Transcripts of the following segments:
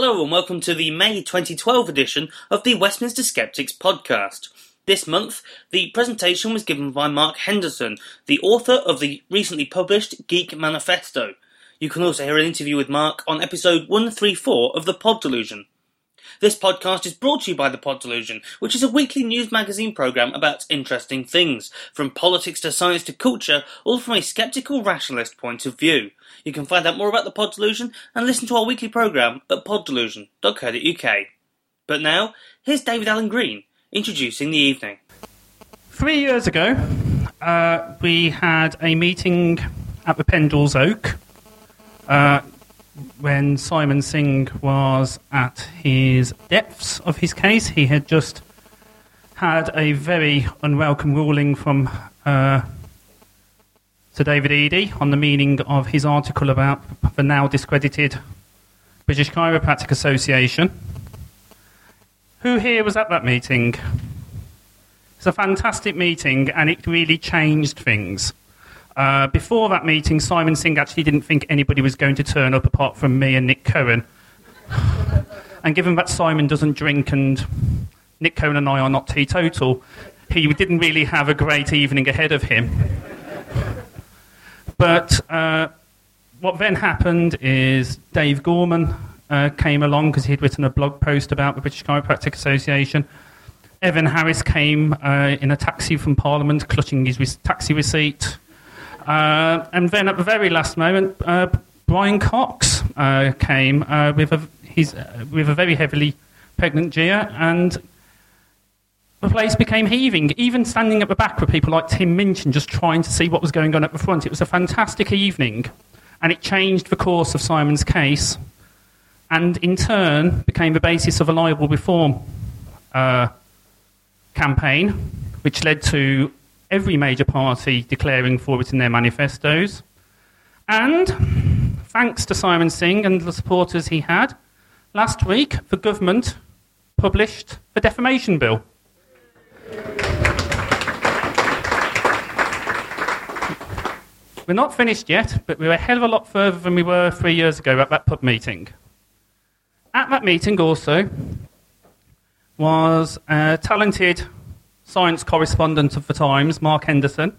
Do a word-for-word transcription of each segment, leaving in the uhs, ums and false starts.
Hello and welcome to the May twenty twelve edition of the Westminster Skeptics podcast. This month, the presentation was given by Mark Henderson, the author of the recently published Geek Manifesto. You can also hear an interview with Mark on episode one thirty-four of The Pod Delusion. This podcast is brought to you by The Pod Delusion, which is a weekly news magazine programme about interesting things, from politics to science to culture, all from a sceptical rationalist point of view. You can find out more about The Pod Delusion and listen to our weekly programme at pod delusion dot co dot uk. But now, here's David Allen Green, introducing the evening. Three years ago, uh, we had a meeting at the Pendles Oak uh, when Simon Singh was at his depths of his case. He had just had a very unwelcome ruling from uh, Sir David Eadie on the meaning of his article about the now discredited British Chiropractic Association. Who here was at that meeting? It's a fantastic meeting, and it really changed things. Uh, before that meeting, Simon Singh actually didn't think anybody was going to turn up apart from me and Nick Cohen. And given that Simon doesn't drink and Nick Cohen and I are not teetotal, he didn't really have a great evening ahead of him. But uh, what then happened is Dave Gorman uh, came along because he had written a blog post about the British Chiropractic Association. Evan Harris came uh, in a taxi from Parliament, clutching his re- taxi receipt. Uh, and then at the very last moment, uh, Brian Cox uh, came uh, with, a, his, uh, with a very heavily pregnant Gia, and the place became heaving. Even standing at the back were people like Tim Minchin just trying to see what was going on at the front. It was a fantastic evening, and it changed the course of Simon's case, and in turn became the basis of a libel reform uh, campaign, which led to every major party declaring for it in their manifestos. And thanks to Simon Singh and the supporters he had, last week the government published the defamation bill. We're not finished yet, but we're a hell of a lot further than we were three years ago at that pub meeting. At that meeting also was a talented science correspondent of the Times, Mark Henderson.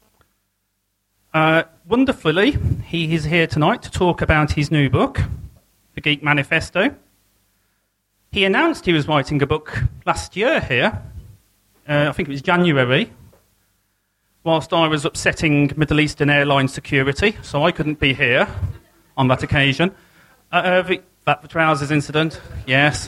Uh, wonderfully, he is here tonight to talk about his new book, The Geek Manifesto. He announced he was writing a book last year here, uh, I think it was January, whilst I was upsetting Middle Eastern airline security, so I couldn't be here on that occasion. Uh, uh, the, that the trousers incident, yes.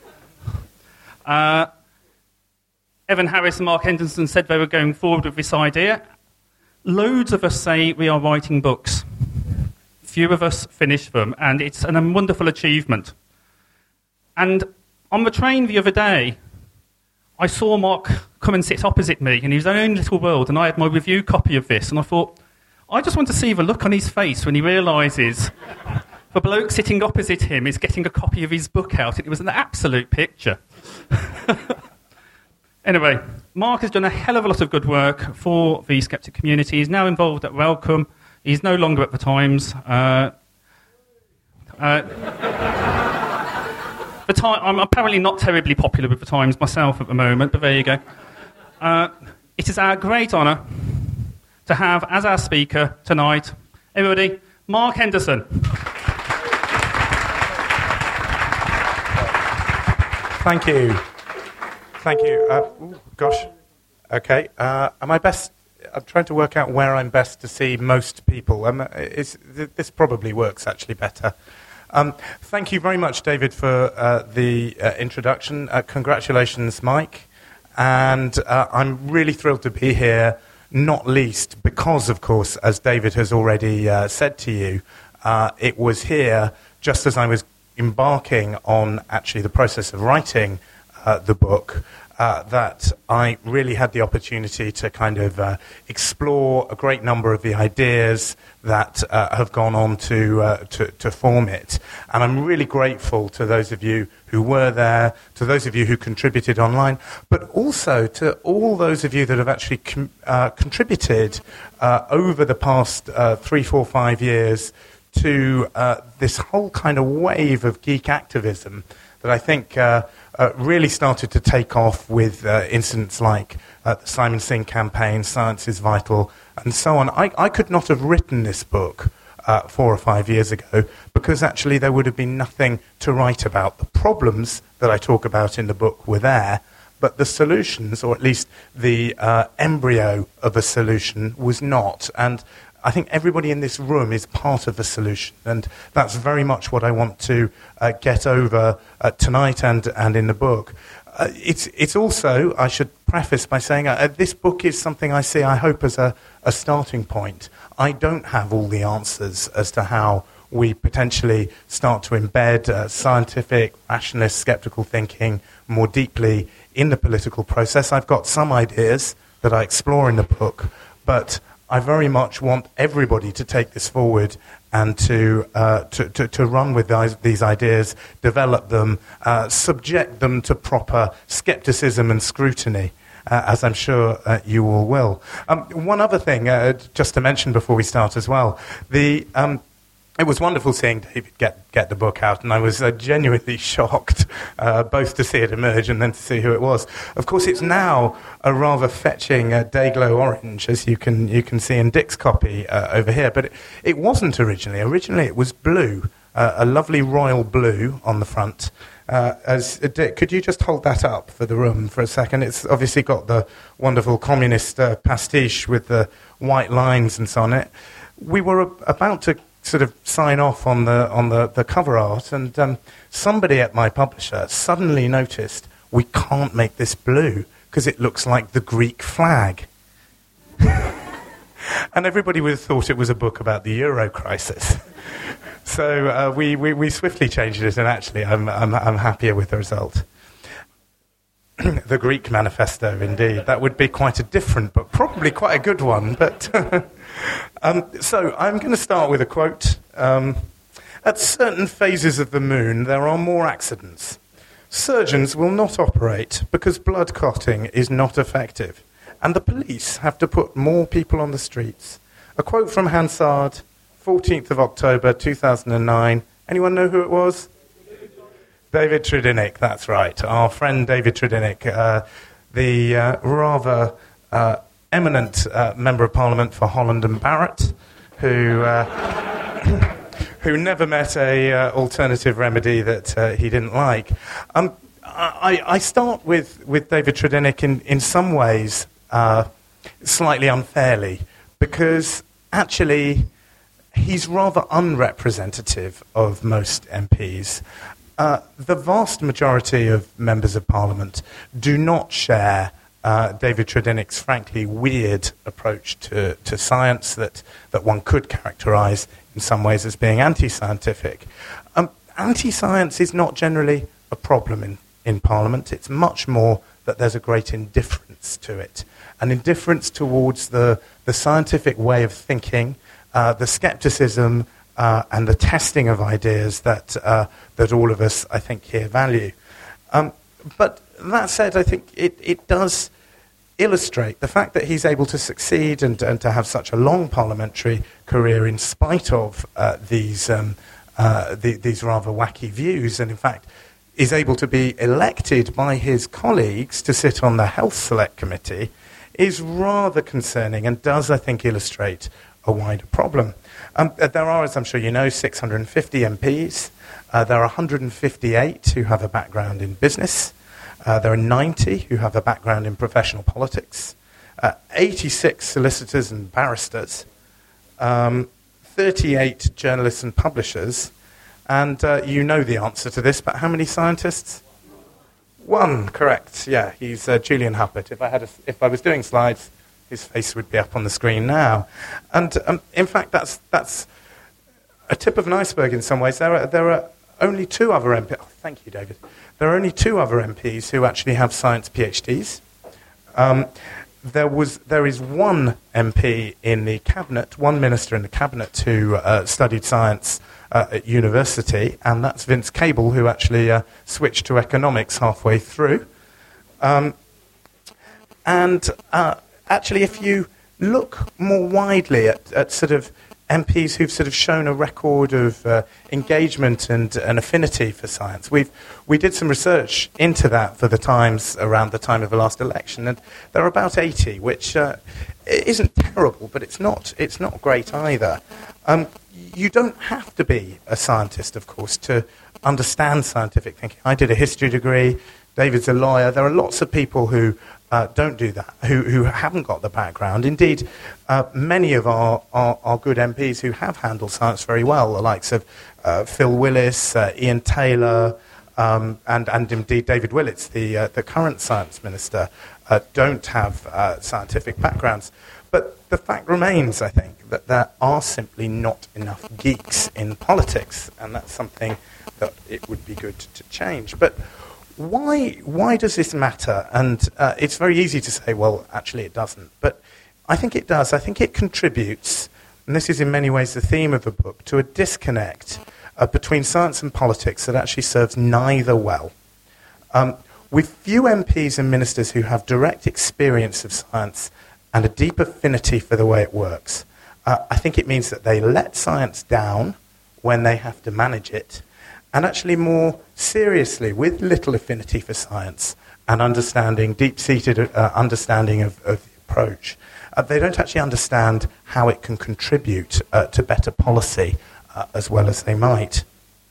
Uh, Evan Harris and Mark Henderson said they were going forward with this idea. Loads of us say we are writing books. Few of us finish them, and it's an, a wonderful achievement. And on the train the other day, I saw Mark come and sit opposite me in his own little world, and I had my review copy of this, and I thought, I just want to see the look on his face when he realises the bloke sitting opposite him is getting a copy of his book out. It was an absolute picture. Anyway, Mark has done a hell of a lot of good work for the skeptic community. He's now involved at Wellcome. He's no longer at the Times. Uh, uh, the time, I'm apparently not terribly popular with the Times myself at the moment, but there you go. Uh, it is our great honour to have as our speaker tonight, everybody, Mark Henderson. Thank you. Thank you. Uh, ooh, gosh. Okay. Uh, am I best? I'm trying to work out where I'm best to see most people. Um, is, this probably works actually better. Um, thank you very much, David, for uh, the uh, introduction. Uh, congratulations, Mike. And uh, I'm really thrilled to be here, not least because, of course, as David has already uh, said to you, uh, it was here just as I was embarking on actually the process of writing Uh, the book, uh, that I really had the opportunity to kind of uh, explore a great number of the ideas that uh, have gone on to, uh, to to form it. And I'm really grateful to those of you who were there, to those of you who contributed online, but also to all those of you that have actually com- uh, contributed uh, over the past uh, three, four, five years to uh, this whole kind of wave of geek activism that I think uh, uh, really started to take off with uh, incidents like uh, the Simon Singh campaign, Science is Vital, and so on. I, I could not have written this book uh, four or five years ago because actually there would have been nothing to write about. The problems that I talk about in the book were there, but the solutions, or at least the uh, embryo of a solution, was not. And I think everybody in this room is part of the solution, and that's very much what I want to uh, get over uh, tonight and, and in the book. Uh, it's, it's also, I should preface by saying, uh, this book is something I see, I hope, as a, a starting point. I don't have all the answers as to how we potentially start to embed uh, scientific, rationalist, skeptical thinking more deeply in the political process. I've got some ideas that I explore in the book, but I very much want everybody to take this forward and to uh, to, to, to run with these, these ideas, develop them, uh, subject them to proper skepticism and scrutiny, uh, as I'm sure uh, you all will. Um, one other thing, uh, just to mention before we start as well, the... Um, It was wonderful seeing David get, get the book out, and I was uh, genuinely shocked, uh, both to see it emerge and then to see who it was. Of course, it's now a rather fetching uh, Dayglow orange, as you can you can see in Dick's copy uh, over here. But it, it wasn't originally. Originally, it was blue, uh, a lovely royal blue on the front. Uh, as uh, Dick, could you just hold that up for the room for a second? It's obviously got the wonderful communist uh, pastiche with the white lines and so on it. We were a- about to sort of sign off on the on the, the cover art, and um, somebody at my publisher suddenly noticed we can't make this blue because it looks like the Greek flag. And everybody would have thought it was a book about the Euro crisis. So uh, we, we, we swiftly changed it, and actually I'm, I'm, I'm happier with the result. The Greek Manifesto, indeed. That would be quite a different book, probably quite a good one, but... um, so I'm going to start with a quote. Um, At certain phases of the moon, there are more accidents. Surgeons will not operate because blood clotting is not effective, and the police have to put more people on the streets. A quote from Hansard, fourteenth of October, two thousand nine. Anyone know who it was? David Tredinnick, that's right. Our friend David Tredinnick, uh, the uh, rather uh, eminent uh, Member of Parliament for Holland and Barrett, who uh, who never met a uh, alternative remedy that uh, he didn't like. Um, I, I start with, with David Tredinnick in, in some ways uh, slightly unfairly, because actually he's rather unrepresentative of most M Ps. Uh, the vast majority of members of Parliament do not share uh, David Tredinnick's frankly weird approach to, to science that, that one could characterise in some ways as being anti-scientific. Um, anti-science is not generally a problem in, in Parliament. It's much more that there's a great indifference to it, an indifference towards the, the scientific way of thinking, uh, the scepticism, Uh, and the testing of ideas that uh, that all of us, I think, here value. Um, but that said, I think it, it does illustrate the fact that he's able to succeed and, and to have such a long parliamentary career in spite of uh, these um, uh, the, these rather wacky views, and in fact is able to be elected by his colleagues to sit on the Health Select Committee, is rather concerning and does, I think, illustrate a wider problem. Um, there are, as I'm sure you know, six hundred fifty M Ps. Uh, there are one hundred fifty-eight who have a background in business. Uh, there are ninety who have a background in professional politics. Uh, eighty-six solicitors and barristers. Um, thirty-eight journalists and publishers. And uh, you know the answer to this, but how many scientists? One, correct. Yeah, he's uh, Julian Huppert. If I had, a, if I was doing slides, his face would be up on the screen now. And um, in fact, that's that's a tip of an iceberg in some ways. There are, there are only two other M Ps. Oh, thank you, David. There are only two other M Ps who actually have science PhDs. Um, there was there is one M P in the cabinet, one minister in the cabinet who uh, studied science uh, at university, and that's Vince Cable, who actually uh, switched to economics halfway through. Um, and uh, Actually, if you look more widely at, at sort of M Ps who've sort of shown a record of uh, engagement and an affinity for science. We've we did some research into that for the Times around the time of the last election, and there are about eighty, which uh, isn't terrible, but it's not it's not great either. Um, you don't have to be a scientist, of course, to understand scientific thinking. I did a history degree. David's a lawyer. There are lots of people who uh, don't do that, who, who haven't got the background. Indeed, uh, many of our, our, our good M Ps who have handled science very well, the likes of uh, Phil Willis, uh, Ian Taylor, um, and, and indeed David Willits, the, uh, the current science minister, uh, don't have uh, scientific backgrounds. But the fact remains, I think, that there are simply not enough geeks in politics, and that's something that it would be good to change. But why why does this matter? And uh, it's very easy to say, well, actually it doesn't. But I think it does. I think it contributes, and this is in many ways the theme of the book, to a disconnect uh, between science and politics that actually serves neither well. Um, with few M Ps and ministers who have direct experience of science and a deep affinity for the way it works, uh, I think it means that they let science down when they have to manage it, and actually more seriously, with little affinity for science and understanding, deep-seated uh, understanding of, of the approach, uh, they don't actually understand how it can contribute uh, to better policy uh, as well as they might.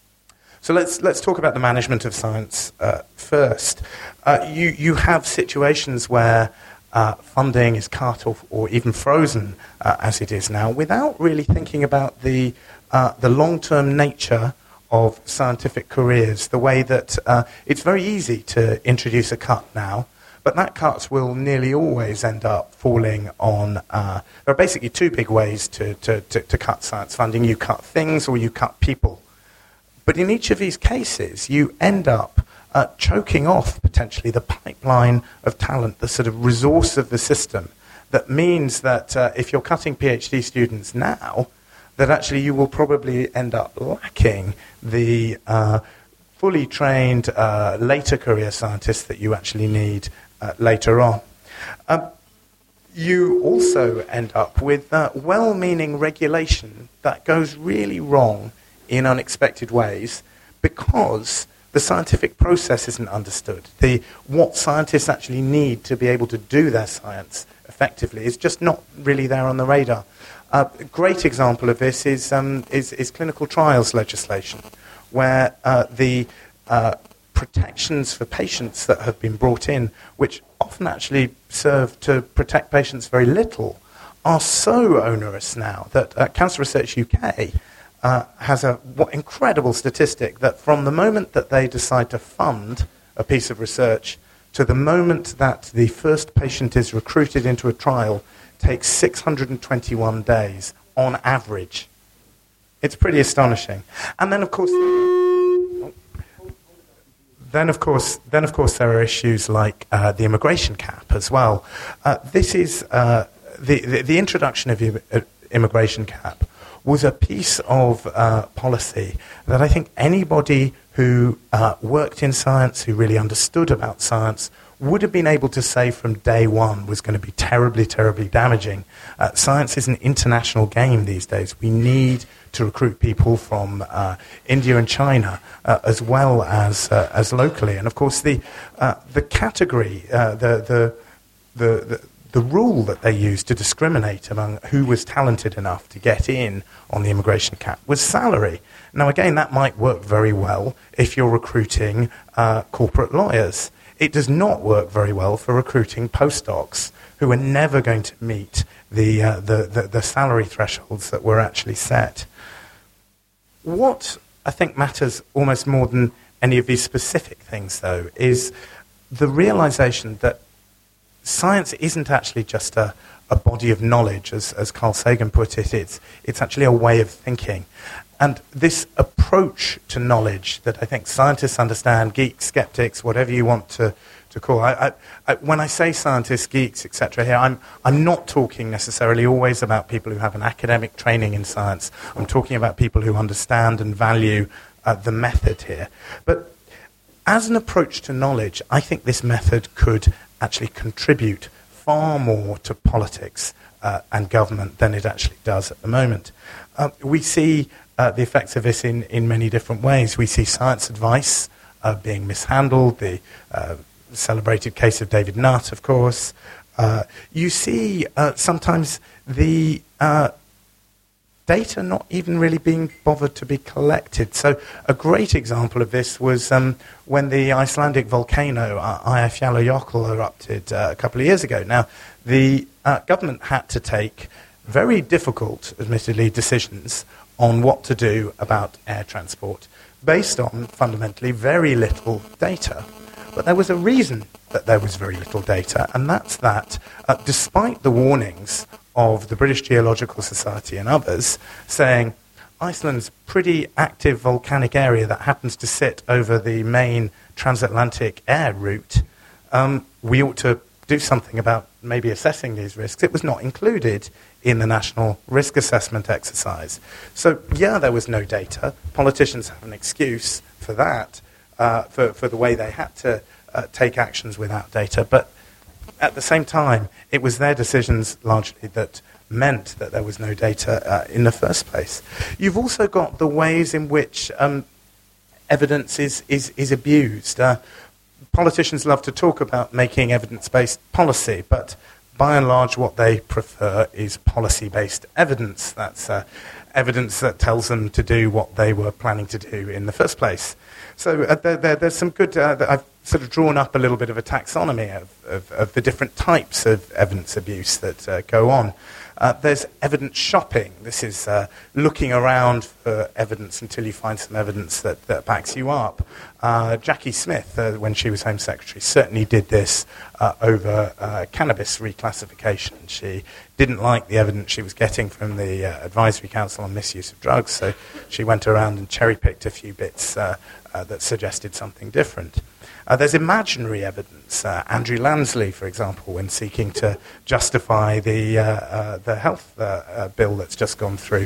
So let's let's talk about the management of science uh, first. Uh, you you have situations where uh, funding is cut off or even frozen, uh, as it is now, without really thinking about the uh, the long-term nature of scientific careers, the way that uh, it's very easy to introduce a cut now, but that cut will nearly always end up falling on, uh, there are basically two big ways to, to, to, to cut science funding. You cut things or you cut people. But in each of these cases, you end up uh, choking off, potentially, the pipeline of talent, the sort of resource of the system. That means that uh, if you're cutting PhD students now, that actually you will probably end up lacking the uh, fully trained uh, later career scientists that you actually need uh, later on. Um, you also end up with uh, well-meaning regulation that goes really wrong in unexpected ways because the scientific process isn't understood. The, what scientists actually need to be able to do their science effectively is just not really there on the radar. Uh, a great example of this is, um, is, is clinical trials legislation, where uh, the uh, protections for patients that have been brought in, which often actually serve to protect patients very little, are so onerous now that uh, Cancer Research U K uh, has a what, incredible statistic that from the moment that they decide to fund a piece of research to the moment that the first patient is recruited into a trial takes six hundred twenty-one days on average. It's pretty astonishing. And then, of course, then of course, then of course, there are issues like uh, the immigration cap as well. Uh, this is uh, the, the the introduction of the immigration cap was a piece of uh, policy that I think anybody who uh, worked in science, who really understood about science, would have been able to say from day one was going to be terribly, terribly damaging. Uh, science is an international game these days. We need to recruit people from uh, India and China uh, as well as uh, as locally. And of course, the uh, the category, uh, the, the the the the rule that they used to discriminate among who was talented enough to get in on the immigration cap was salary. Now, again, that might work very well if you're recruiting uh, corporate lawyers. It does not work very well for recruiting postdocs who are never going to meet the, uh, the, the, the salary thresholds that were actually set. What I think matters almost more than any of these specific things, though, is the realization that science isn't actually just a, a body of knowledge, as, as Carl Sagan put it. It's, it's actually a way of thinking. And this approach to knowledge that I think scientists understand, geeks, skeptics, whatever you want to, to call. I, I, I, when I say scientists, geeks, et cetera here, I'm, I'm not talking necessarily always about people who have an academic training in science. I'm talking about people who understand and value uh, the method here. But as an approach to knowledge, I think this method could actually contribute far more to politics uh, and government than it actually does at the moment. Uh, we see uh, the effects of this in, in many different ways. We see science advice uh, being mishandled, the uh, celebrated case of David Nutt, of course. Uh, you see uh, sometimes the uh, data not even really being bothered to be collected. So a great example of this was um, when the Icelandic volcano uh, Eyjafjallajökull erupted uh, a couple of years ago. Now, the uh, government had to take very difficult, admittedly, decisions on what to do about air transport based on, fundamentally, very little data. But there was a reason that there was very little data, and that's that, uh, despite the warnings of the British Geological Society and others saying Iceland's pretty active volcanic area that happens to sit over the main transatlantic air route, um, we ought to do something about maybe assessing these risks. It was not included in the national risk assessment exercise. So, yeah, there was no data. Politicians have an excuse for that, uh, for, for the way they had to uh, take actions without data. But at the same time, it was their decisions largely that meant that there was no data uh, in the first place. You've also got the ways in which um, evidence is, is, is abused. Uh, politicians love to talk about making evidence-based policy, but by and large what they prefer is policy-based evidence. That's uh, evidence that tells them to do what they were planning to do in the first place. So uh, there, there, there's some good... Uh, I've sort of drawn up a little bit of a taxonomy of, of, of the different types of evidence abuse that uh, go on. Uh, there's evidence shopping. This is uh, looking around for evidence until you find some evidence that, that backs you up. Uh, Jackie Smith, uh, when she was Home Secretary, certainly did this uh, over uh, cannabis reclassification. She didn't like the evidence she was getting from the uh, Advisory Council on Misuse of Drugs, so she went around and cherry-picked a few bits uh, uh, that suggested something different. Uh, there's imaginary evidence. Uh, Andrew Lansley, for example, when seeking to justify the, uh, uh, the health uh, uh, bill that's just gone through,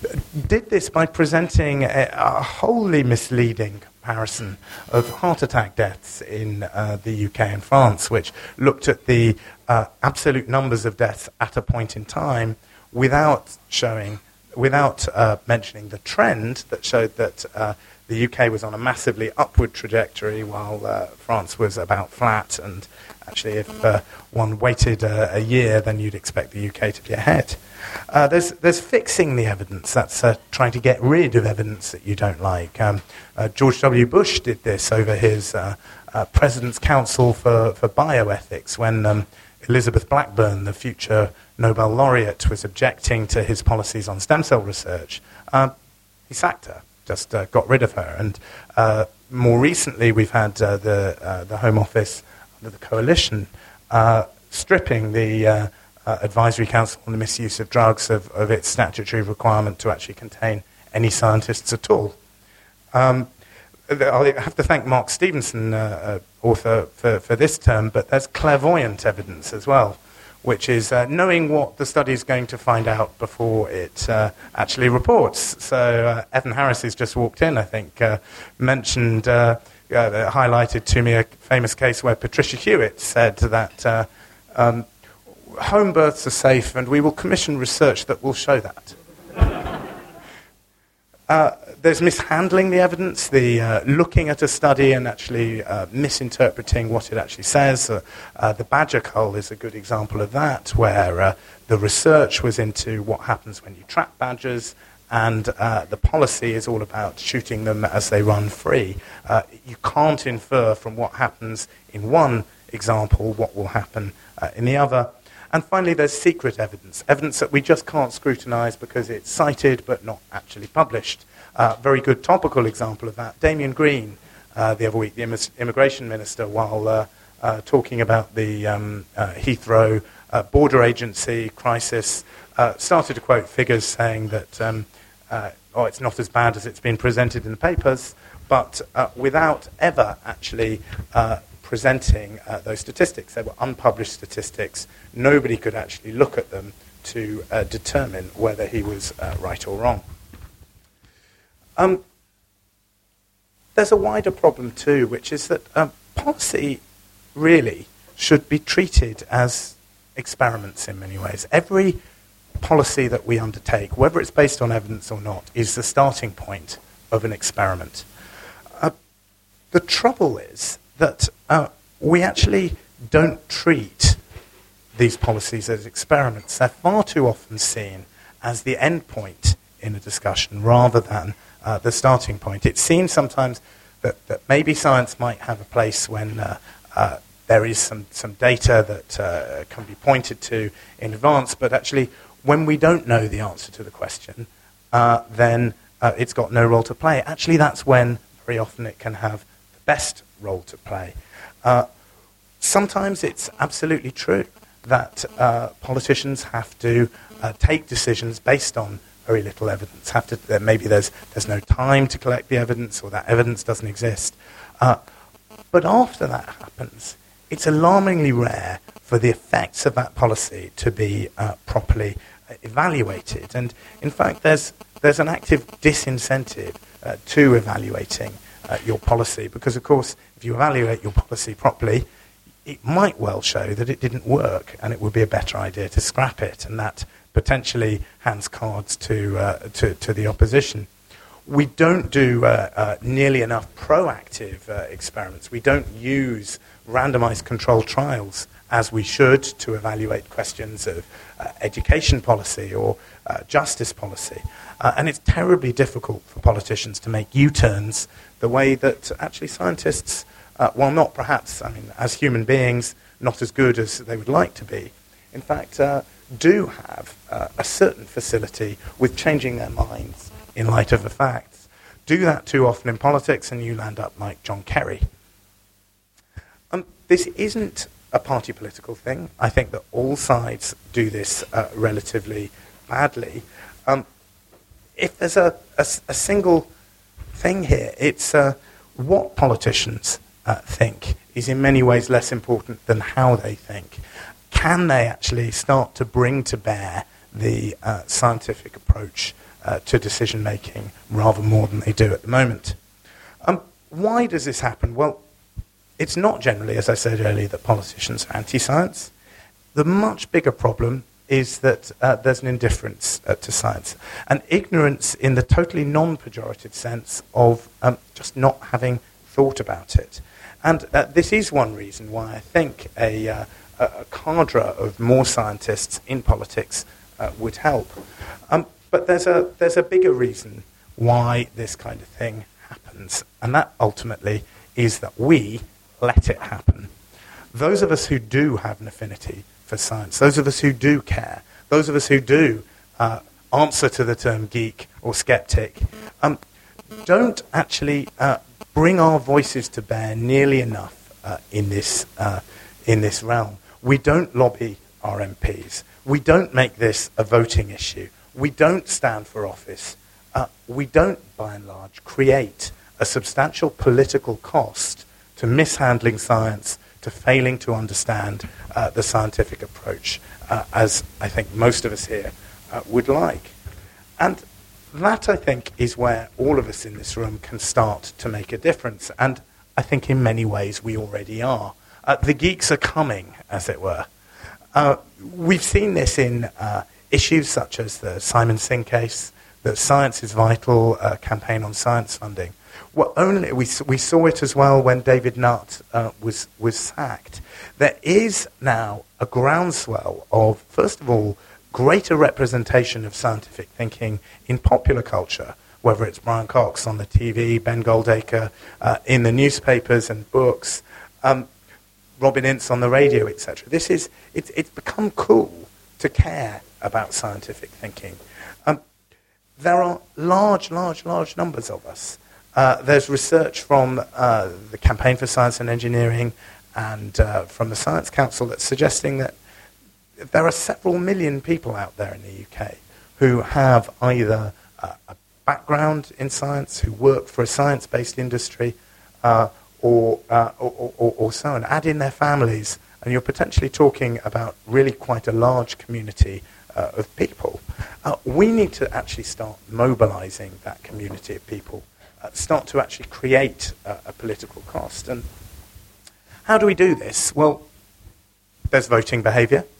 did this by presenting a, a wholly misleading comparison of heart attack deaths in uh, the U K and France, which looked at the uh, absolute numbers of deaths at a point in time without showing, without uh, mentioning the trend that showed that uh, the U K was on a massively upward trajectory while uh, France was about flat, and actually if uh, one waited a, a year, then you'd expect the U K to be ahead. Uh, there's, there's fixing the evidence. That's uh, trying to get rid of evidence that you don't like. Um, uh, George W. Bush did this over his uh, uh, President's Council for, for Bioethics when um, Elizabeth Blackburn, the future Nobel laureate, was objecting to his policies on stem cell research. Uh, he sacked her. Just uh, got rid of her. And uh, more recently, we've had uh, the uh, the Home Office under the coalition uh, stripping the uh, uh, Advisory Council on the Misuse of Drugs of, of its statutory requirement to actually contain any scientists at all. Um, I have to thank Mark Stevenson, uh, uh, author, for, for this term, but there's clairvoyant evidence as well, which is uh, knowing what the study is going to find out before it uh, actually reports. So uh, Evan Harris, who's just walked in, I think, uh, mentioned, uh, uh, highlighted to me a famous case where Patricia Hewitt said that uh, um, home births are safe and we will commission research that will show that. uh, there's mishandling the evidence, the uh, looking at a study and actually uh, misinterpreting what it actually says. Uh, uh, the badger cull is a good example of that, where uh, the research was into what happens when you trap badgers, and uh, the policy is all about shooting them as they run free. Uh, you can't infer from what happens in one example what will happen uh, in the other. And finally, there's secret evidence, evidence that we just can't scrutinise because it's cited but not actually published. Uh, very good topical example of that. Damien Green, uh, the other week, the Im- immigration minister, while uh, uh, talking about the um, uh, Heathrow uh, border agency crisis, uh, started to quote figures saying that, um, uh, oh, it's not as bad as it's been presented in the papers, but uh, without ever actually uh, presenting uh, those statistics. They were unpublished statistics. Nobody could actually look at them to uh, determine whether he was uh, right or wrong. Um, there's a wider problem too, which is that um, policy really should be treated as experiments in many ways. Every policy that we undertake, whether it's based on evidence or not, is the starting point of an experiment. Uh, the trouble is that uh, we actually don't treat these policies as experiments. They're far too often seen as the end point in a discussion rather than uh, the starting point. It's seen sometimes that, that maybe science might have a place when uh, uh, there is some, some data that uh, can be pointed to in advance, but actually when we don't know the answer to the question, uh, then uh, it's got no role to play. Actually, that's when very often it can have the best role to play. Uh, sometimes it's absolutely true that uh, politicians have to uh, take decisions based on very little evidence. Have to, uh, maybe there's there's no time to collect the evidence, or that evidence doesn't exist. Uh, but after that happens, it's alarmingly rare for the effects of that policy to be uh, properly uh, evaluated. And in fact, there's there's an active disincentive uh, to evaluating uh, your policy, because of course, if you evaluate your policy properly, it might well show that it didn't work, and it would be a better idea to scrap it, and that potentially hands cards to uh, to, to the opposition. We don't do uh, uh, nearly enough proactive uh, experiments. We don't use randomized controlled trials as we should to evaluate questions of uh, education policy or uh, justice policy. Uh, and it's terribly difficult for politicians to make U-turns the way that actually scientists, Uh, while not perhaps, I mean, as human beings, not as good as they would like to be, in fact, uh, do have uh, a certain facility with changing their minds in light of the facts. Do that too often in politics and you land up like John Kerry. Um, this isn't a party political thing. I think that all sides do this uh, relatively badly. Um, if there's a, a, a single thing here, it's uh, what politicians Uh, think is in many ways less important than how they think. Can they actually start to bring to bear the uh, scientific approach uh, to decision making rather more than they do at the moment? Um, why does this happen? Well, it's not generally, as I said earlier, that politicians are anti-science. The much bigger problem is that uh, there's an indifference uh, to science, an ignorance in the totally non-pejorative sense of um, just not having thought about it. And uh, this is one reason why I think a, uh, a cadre of more scientists in politics uh, would help. Um, but there's a, there's a bigger reason why this kind of thing happens, and that ultimately is that we let it happen. Those of us who do have an affinity for science, those of us who do care, those of us who do uh, answer to the term geek or skeptic, um, don't actually uh, bring our voices to bear nearly enough uh, in this uh, in this realm. We don't lobby our M Ps. We don't make this a voting issue. We don't stand for office. Uh, we don't, by and large, create a substantial political cost to mishandling science, to failing to understand uh, the scientific approach, uh, as I think most of us here uh, would like. And that, I think, is where all of us in this room can start to make a difference. And I think in many ways we already are. Uh, the geeks are coming, as it were. Uh, we've seen this in uh, issues such as the Simon Singh case, the Science is Vital uh, campaign on science funding. Well, only we, we saw it as well when David Nutt uh, was, was sacked. There is now a groundswell of, first of all, greater representation of scientific thinking in popular culture, whether it's Brian Cox on the T V, Ben Goldacre uh, in the newspapers and books, um, Robin Ince on the radio, et cetera. This is it's it's become cool to care about scientific thinking. Um, there are large, large, large numbers of us. Uh, there's research from uh, the Campaign for Science and Engineering and uh, from the Science Council that's suggesting that there are several million people out there in the U K who have either uh, a background in science, who work for a science-based industry, uh, or, uh, or, or, or so on. Add in their families, and you're potentially talking about really quite a large community uh, of people. Uh, we need to actually start mobilizing that community of people, uh, start to actually create uh, a political cost. And how do we do this? Well, there's voting behavior.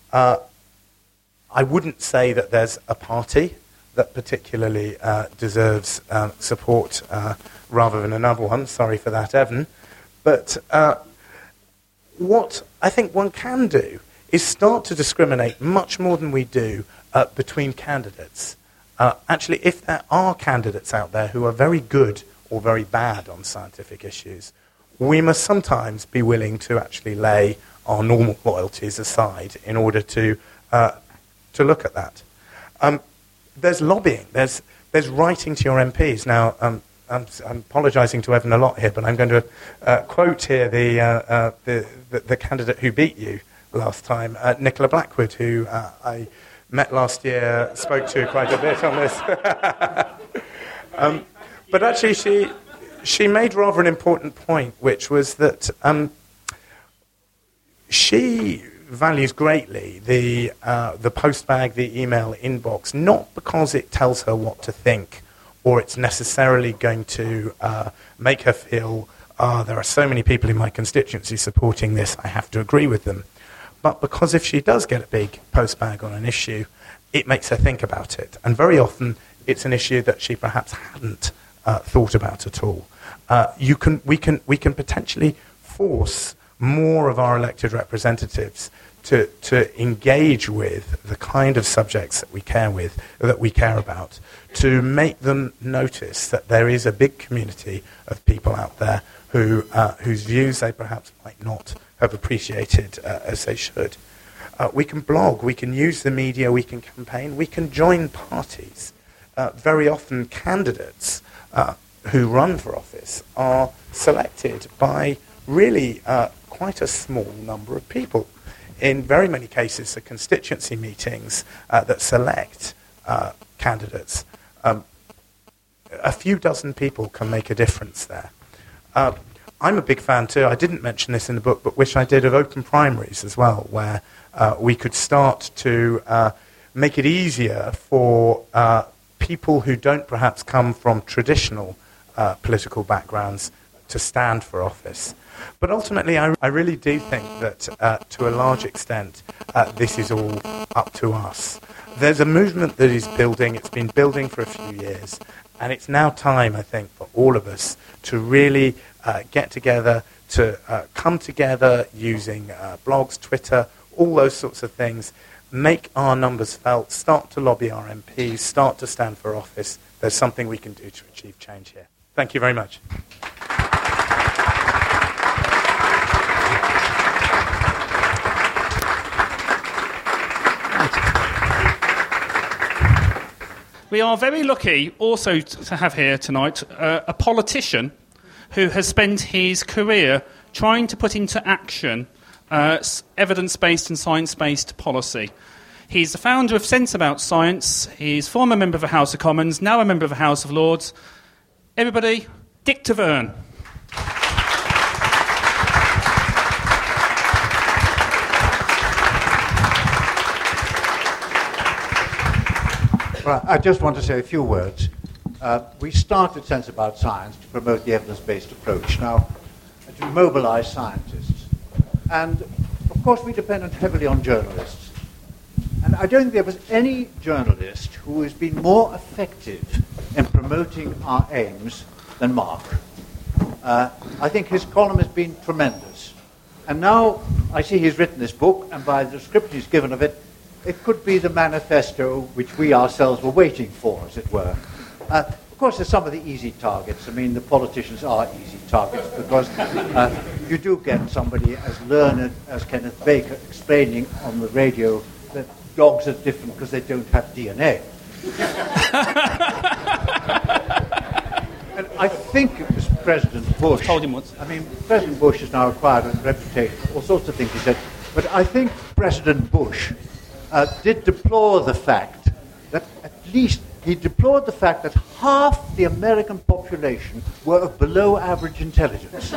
Uh, I wouldn't say that there's a party that particularly uh, deserves uh, support uh, rather than another one. Sorry for that, Evan. But uh, what I think one can do is start to discriminate much more than we do uh, between candidates. Uh, actually, if there are candidates out there who are very good or very bad on scientific issues, we must sometimes be willing to actually lay our normal loyalties aside in order to uh, to look at that. Um, there's lobbying. There's there's writing to your M Ps. Now, um, I'm, I'm apologising to Evan a lot here, but I'm going to uh, quote here the, uh, uh, the, the the candidate who beat you last time, uh, Nicola Blackwood, who uh, I met last year, spoke to quite a bit on this. um, but actually, she she made rather an important point, which was that um, she values greatly the uh, the postbag, the email inbox, not because it tells her what to think or it's necessarily going to uh, make her feel, ah, oh, there are so many people in my constituency supporting this, I have to agree with them. But because if she does get a big postbag on an issue, it makes her think about it. And very often it's an issue that she perhaps hadn't uh, thought about at all. Uh, you can, we can, we can potentially force more of our elected representatives to, to engage with the kind of subjects that we care with, that we care about, to make them notice that there is a big community of people out there who, uh, whose views they perhaps might not have appreciated uh, as they should. Uh, we can blog, we can use the media, we can campaign, we can join parties. Uh, very often candidates uh, who run for office are selected by really uh, quite a small number of people. In very many cases, the constituency meetings uh, that select uh, candidates, um, a few dozen people can make a difference there. Uh, I'm a big fan too, I didn't mention this in the book, but wish I did, of open primaries as well, where uh, we could start to uh, make it easier for uh, people who don't perhaps come from traditional uh, political backgrounds to stand for office. But ultimately, I, I really do think that, uh, to a large extent, uh, this is all up to us. There's a movement that is building, it's been building for a few years, and it's now time, I think, for all of us to really uh, get together, to uh, come together using uh, blogs, Twitter, all those sorts of things, make our numbers felt, start to lobby our M Ps, start to stand for office. There's something we can do to achieve change here. Thank you very much. We are very lucky also to have here tonight uh, a politician who has spent his career trying to put into action uh, evidence-based and science-based policy. He's the founder of Sense About Science. He's former member of the House of Commons, now a member of the House of Lords. Everybody, Dick Taverne. Well, I just want to say a few words. Uh, we started Sense About Science to promote the evidence-based approach, now to mobilize scientists. And, of course, we depend heavily on journalists. And I don't think there was any journalist who has been more effective in promoting our aims than Mark. Uh, I think his column has been tremendous. And now I see he's written this book, and by the description he's given of it, it could be the manifesto which we ourselves were waiting for, as it were. Uh, of course, there's some of the easy targets. I mean, the politicians are easy targets because uh, you do get somebody as learned as Kenneth Baker explaining on the radio that dogs are different because they don't have D N A. And I think it was President Bush. I told him once. I mean, President Bush has now acquired a reputation, all sorts of things he said. But I think President Bush Uh, did deplore the fact that at least he deplored the fact that half the American population were of below average intelligence.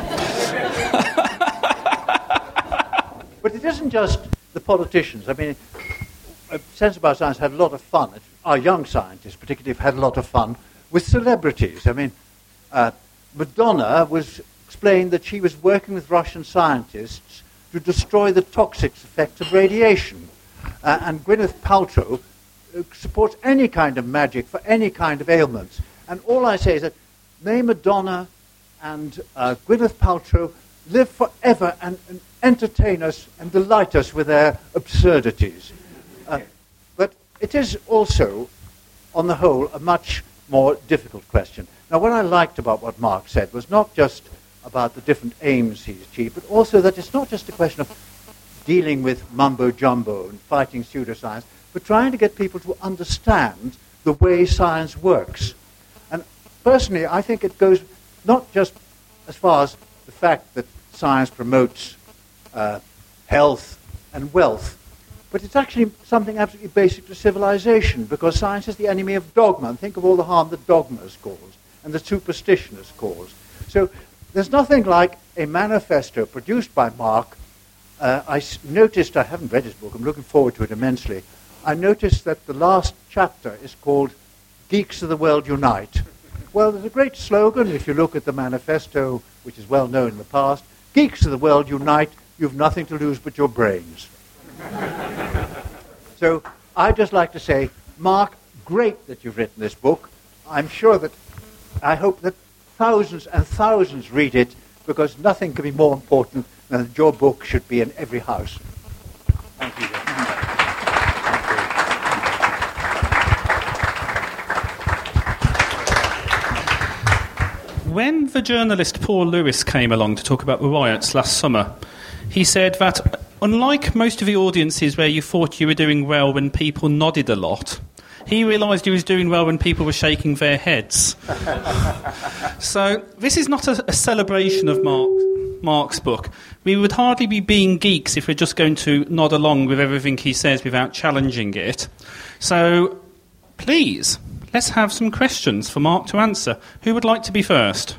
But it isn't just the politicians. I mean, Sense About Science had a lot of fun. Our young scientists particularly have had a lot of fun with celebrities. I mean, uh, Madonna was explained that she was working with Russian scientists to destroy the toxic effects of radiation. Uh, and Gwyneth Paltrow uh, supports any kind of magic for any kind of ailment. And all I say is that may Madonna and uh, Gwyneth Paltrow live forever and, and entertain us and delight us with their absurdities. Uh, but it is also, on the whole, a much more difficult question. Now, what I liked about what Mark said was not just about the different aims he's achieved, but also that it's not just a question of dealing with mumbo-jumbo and fighting pseudoscience, but trying to get people to understand the way science works. And personally, I think it goes not just as far as the fact that science promotes uh, health and wealth, but it's actually something absolutely basic to civilization, because science is the enemy of dogma. And think of all the harm that dogma has caused and the superstition has caused. So there's nothing like a manifesto produced by Mark. Uh, I s- noticed, I haven't read his book, I'm looking forward to it immensely. I noticed that the last chapter is called Geeks of the World Unite. Well, there's a great slogan, if you look at the manifesto, which is well known in the past: Geeks of the World Unite, you've nothing to lose but your brains. So I'd just like to say, Mark, great that you've written this book. I'm sure that, I hope that thousands and thousands read it, because nothing can be more important than that your book should be in every house. Thank you. When the journalist Paul Lewis came along to talk about the riots last summer, he said that unlike most of the audiences where you thought you were doing well when people nodded a lot, he realised he was doing well when people were shaking their heads. So this is not a, a celebration of Mark, Mark's book. We would hardly be being geeks if we're just going to nod along with everything he says without challenging it. So please, let's have some questions for Mark to answer. Who would like to be first?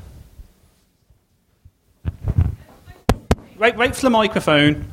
Wait, wait for the microphone.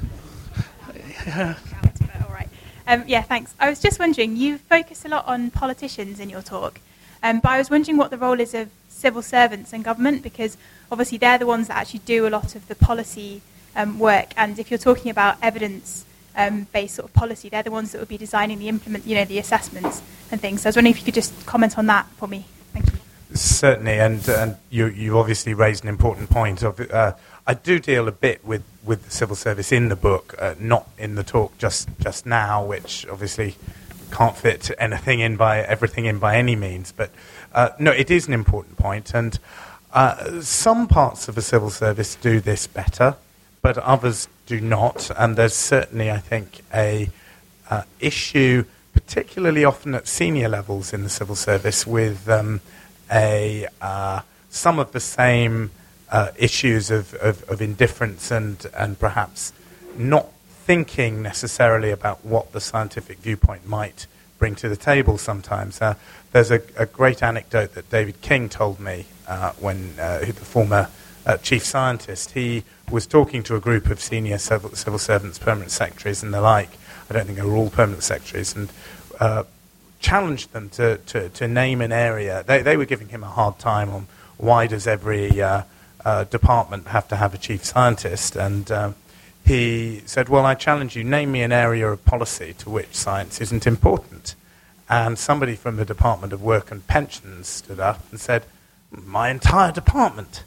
All right. Um, yeah, thanks. I was just wondering, you focus a lot on politicians in your talk, um, but I was wondering what the role is of civil servants and government, because obviously they're the ones that actually do a lot of the policy um, work, and if you're talking about evidence Um, based sort of policy, they're the ones that would be designing the implement, you know, the assessments and things. So I was wondering if you could just comment on that for me. Thank you. Certainly, and, and you, you obviously raised an important point. Of, uh, I do deal a bit with, with the civil service in the book, uh, not in the talk just, just now, which obviously can't fit anything in by everything in by any means. But uh, no, it is an important point, and uh, some parts of the civil service do this better, but others do not. And there's certainly, I think, a uh, issue, particularly often at senior levels in the civil service, with um, a uh, some of the same uh, issues of, of, of indifference and, and perhaps not thinking necessarily about what the scientific viewpoint might bring to the table sometimes. Uh, there's a, a great anecdote that David King told me uh, when uh, the former uh, chief scientist. He was talking to a group of senior civil, civil servants, permanent secretaries and the like. I don't think they were all permanent secretaries, and uh, challenged them to, to, to name an area. They, they were giving him a hard time on why does every uh, uh, department have to have a chief scientist, and uh, he said, well, I challenge you, name me an area of policy to which science isn't important. And somebody from the Department of Work and Pensions stood up and said, my entire department.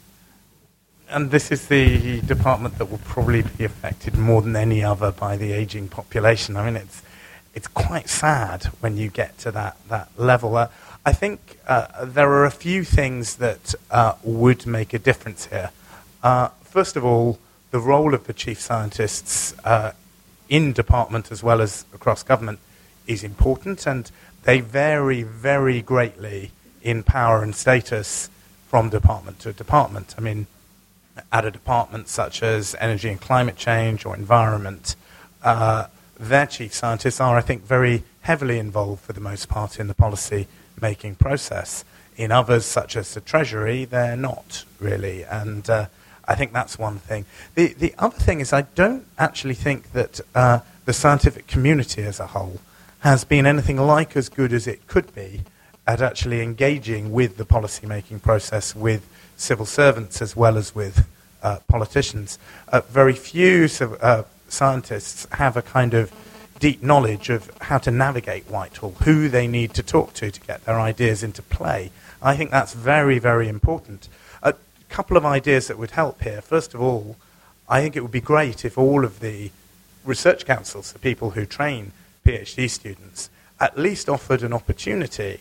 And this is the department that will probably be affected more than any other by the ageing population. I mean, it's it's quite sad when you get to that, that level. Uh, I think uh, there are a few things that uh, would make a difference here. Uh, first of all, the role of the chief scientists uh, in department as well as across government is important, and they vary very greatly in power and status from department to department. I mean, at a department such as energy and climate change or environment, uh, their chief scientists are, I think, very heavily involved for the most part in the policy-making process. In others, such as the Treasury, they're not really, and uh, I think that's one thing. The, the other thing is I don't actually think that uh, the scientific community as a whole has been anything like as good as it could be at actually engaging with the policy-making process with civil servants as well as with uh, politicians. Uh, very few uh, scientists have a kind of deep knowledge of how to navigate Whitehall, who they need to talk to to get their ideas into play. I think that's very, very important. A couple of ideas that would help here. First of all, I think it would be great if all of the research councils, the people who train PhD students, at least offered an opportunity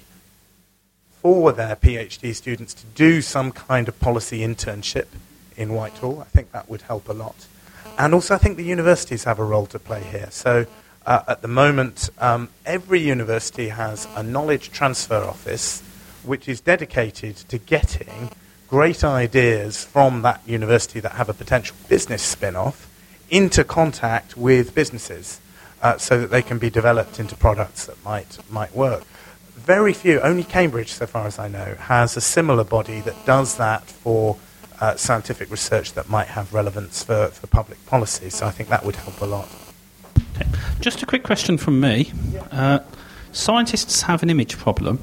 for their PhD students to do some kind of policy internship in Whitehall. I think that would help a lot. And also I think the universities have a role to play here. So uh, at the moment, um, every university has a knowledge transfer office which is dedicated to getting great ideas from that university that have a potential business spin-off into contact with businesses uh, so that they can be developed into products that might might work. Very few, only Cambridge, so far as I know, has a similar body that does that for uh, scientific research that might have relevance for, for public policy. So I think that would help a lot. Okay. Just a quick question from me. Uh, scientists have an image problem.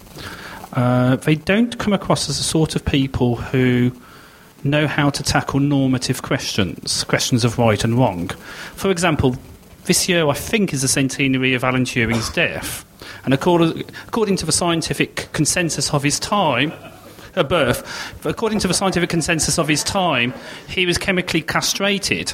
Uh, they don't come across as the sort of people who know how to tackle normative questions, questions of right and wrong. For example, this year I think is the centenary of Alan Turing's death, and according, according to the scientific consensus of his time, her birth, according to the scientific consensus of his time, he was chemically castrated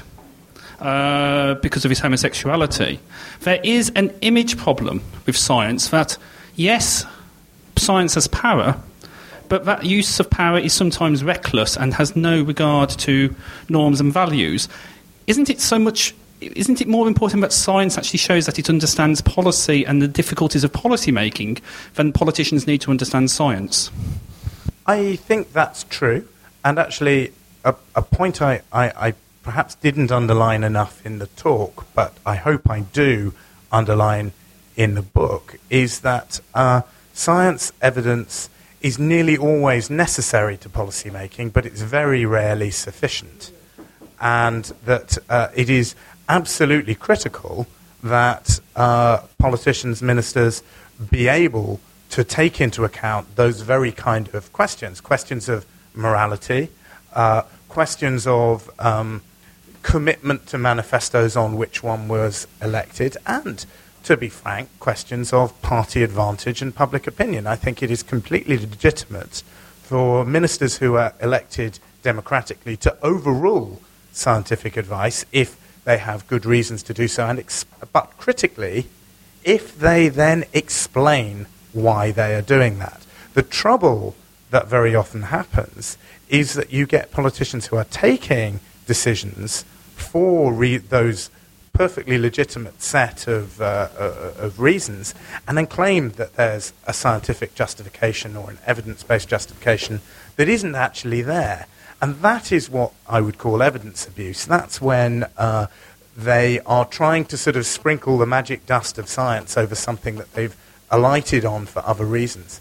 uh, because of his homosexuality. There is an image problem with science that, yes, science has power, but that use of power is sometimes reckless and has no regard to norms and values. Isn't it so much? Isn't it more important that science actually shows that it understands policy and the difficulties of policy making than politicians need to understand science? I think that's true, and actually a, a point I, I, I perhaps didn't underline enough in the talk, but I hope I do underline in the book, is that uh, science evidence is nearly always necessary to policy making, but it's very rarely sufficient. And that uh, it is absolutely critical that uh, politicians, ministers, be able to take into account those very kind of questions, questions of morality, uh, questions of um, commitment to manifestos on which one was elected, and, to be frank, questions of party advantage and public opinion. I think it is completely legitimate for ministers who are elected democratically to overrule scientific advice if they have good reasons to do so, and ex- but critically, if they then explain why they are doing that. The trouble that very often happens is that you get politicians who are taking decisions for re- those perfectly legitimate set of, uh, uh, of reasons, and then claim that there's a scientific justification or an evidence-based justification that isn't actually there. And that is what I would call evidence abuse. That's when uh, they are trying to sort of sprinkle the magic dust of science over something that they've alighted on for other reasons.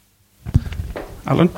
Alan?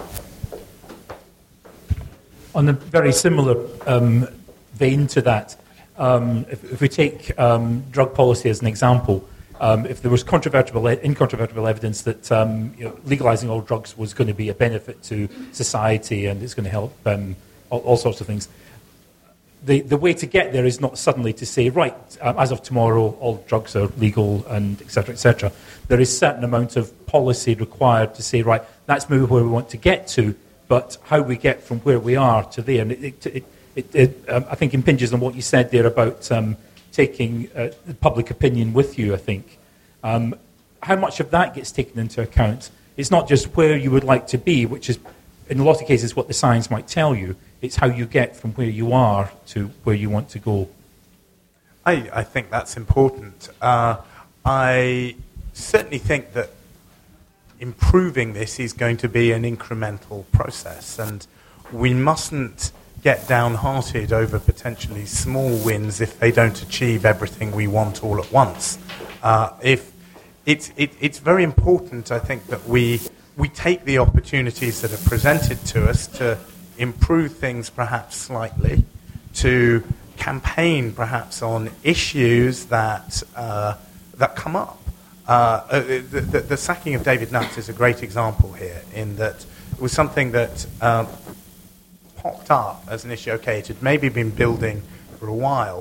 On a very similar um, vein to that, um, if, if we take um, drug policy as an example, um, if there was controvertible, incontrovertible evidence that um, you know, legalizing all drugs was going to be a benefit to society and it's going to help um, all, all sorts of things, the, the way to get there is not suddenly to say, right, um, as of tomorrow, all drugs are legal and et cetera, et cetera. There is a certain amount of policy required to say, right, that's maybe where we want to get to, but how we get from where we are to there. And it, it, it, it, it um, I think, impinges on what you said there about um, taking uh, public opinion with you, I think. Um, how much of that gets taken into account? It's not just where you would like to be, which is, in a lot of cases, what the science might tell you. It's how you get from where you are to where you want to go. I, I think that's important. Uh, I certainly think that improving this is going to be an incremental process, and we mustn't get downhearted over potentially small wins if they don't achieve everything we want all at once. Uh, if it's, it, it's very important, I think, that we we take the opportunities that are presented to us to improve things perhaps slightly, to campaign perhaps on issues that uh, that come up. Uh, the, the, the sacking of David Nutt is a great example here, in that it was something that um, popped up as an issue. Okay, it had maybe been building for a while,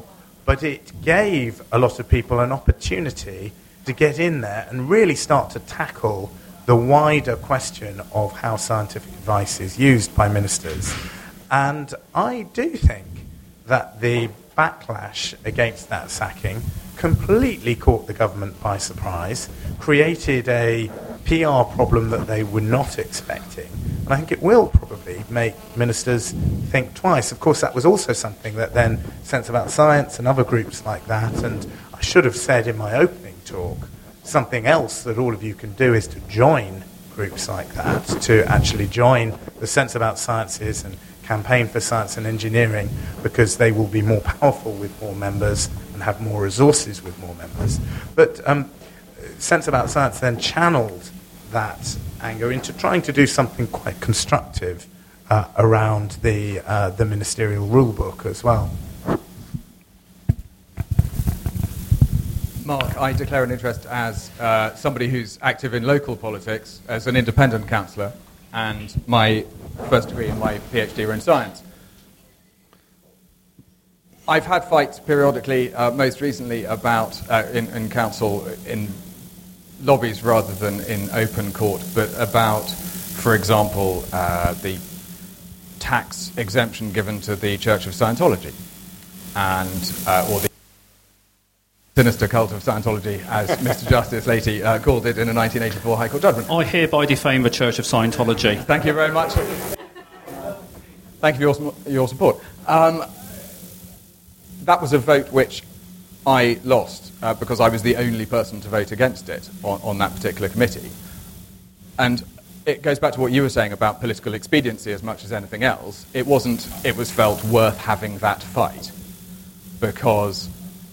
but it gave a lot of people an opportunity to get in there and really start to tackle the wider question of how scientific advice is used by ministers. And I do think that the backlash against that sacking completely caught the government by surprise, created a P R problem that they were not expecting, and I think it will probably make ministers think twice. Of course, that was also something that then Sense About Science and other groups like that, and I should have said in my opening talk, something else that all of you can do is to join groups like that, to actually join the Sense About Sciences and Campaign for Science and Engineering, because they will be more powerful with more members and have more resources with more members. But um, Sense About Science then channeled that anger into trying to do something quite constructive uh, around the uh, the ministerial rule book as well. Mark, I declare an interest as uh, somebody who's active in local politics, as an independent councillor, and my first degree and my PhD were in science. I've had fights periodically, uh, most recently about, uh, in, in council, in lobbies rather than in open court, but about, for example, uh, the tax exemption given to the Church of Scientology, and uh, or the sinister cult of Scientology, as Mister Justice Leahy uh, called it in a nineteen eighty-four High Court judgment. I hereby defame the Church of Scientology. Thank you very much. Thank you for your, your support. Um, that was a vote which I lost uh, because I was the only person to vote against it on, on that particular committee. And it goes back to what you were saying about political expediency as much as anything else. It wasn't, it was felt worth having that fight because,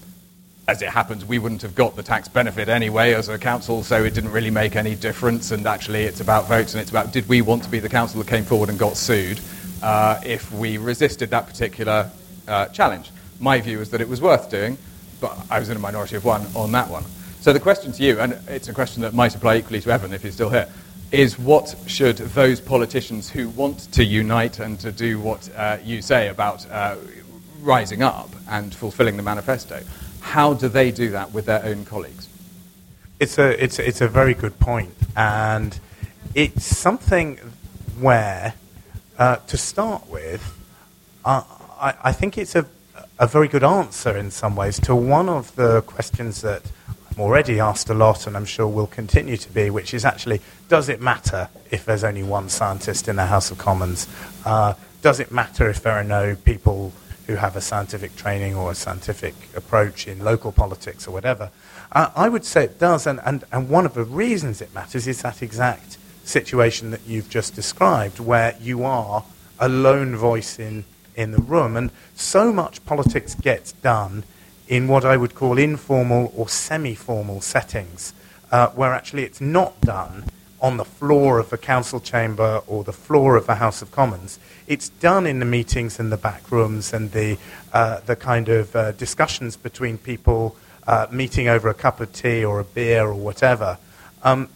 as it happens, we wouldn't have got the tax benefit anyway as a council, so it didn't really make any difference. And actually, it's about votes, and it's about did we want to be the council that came forward and got sued uh, if we resisted that particular uh, challenge. My view is that it was worth doing, but I was in a minority of one on that one. So the question to you, and it's a question that might apply equally to Evan if he's still here, is what should those politicians who want to unite and to do what uh, you say about uh, rising up and fulfilling the manifesto, how do they do that with their own colleagues? It's a, it's, it's a very good point, and it's something where, uh, to start with, uh, I, I think it's a, a very good answer in some ways to one of the questions that I'm already asked a lot, and I'm sure will continue to be, which is actually, does it matter if there's only one scientist in the House of Commons? Uh, does it matter if there are no people who have a scientific training or a scientific approach in local politics or whatever? Uh, I would say it does, and, and, and one of the reasons it matters is that exact situation that you've just described, where you are a lone voice in, in the room, and so much politics gets done in what I would call informal or semi-formal settings, uh, where actually it's not done on the floor of the council chamber or the floor of the House of Commons. It's done in the meetings in the back rooms and the, uh, the kind of uh, discussions between people uh, meeting over a cup of tea or a beer or whatever. Um,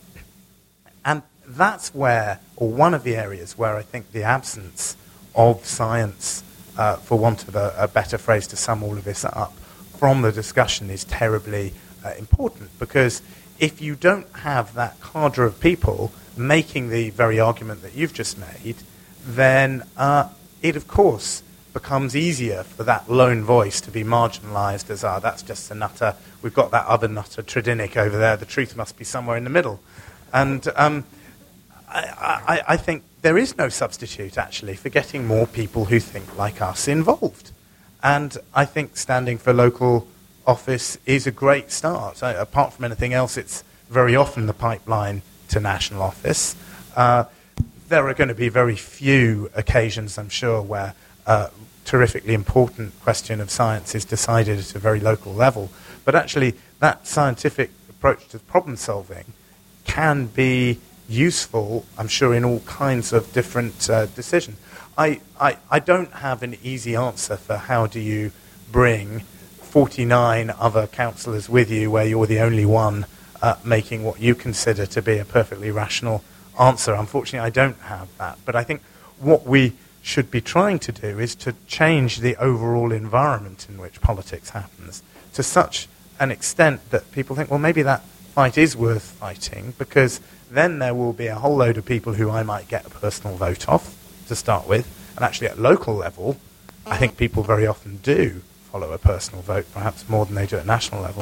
and that's where, or one of the areas where I think the absence of science, uh, for want of a, a better phrase to sum all of this up, from the discussion is terribly uh, important, because if you don't have that cadre of people making the very argument that you've just made, then uh, it, of course, becomes easier for that lone voice to be marginalised as, ah, oh, that's just a nutter, we've got that other nutter, Tredinnick, over there, the truth must be somewhere in the middle. And um, I, I, I think there is no substitute, actually, for getting more people who think like us involved. And I think standing for local office is a great start. Uh, apart from anything else, it's very often the pipeline to national office. Uh, there are going to be very few occasions, I'm sure, where a terrifically important question of science is decided at a very local level. But actually, that scientific approach to problem solving can be useful, I'm sure, in all kinds of different uh, decisions. I, I, I don't have an easy answer for how do you bring forty-nine other councillors with you where you're the only one uh, making what you consider to be a perfectly rational answer. Unfortunately, I don't have that. But I think what we should be trying to do is to change the overall environment in which politics happens to such an extent that people think, well, maybe that fight is worth fighting, because then there will be a whole load of people who I might get a personal vote off to start with. And actually at local level, I think people very often do follow a personal vote, perhaps more than they do at national level.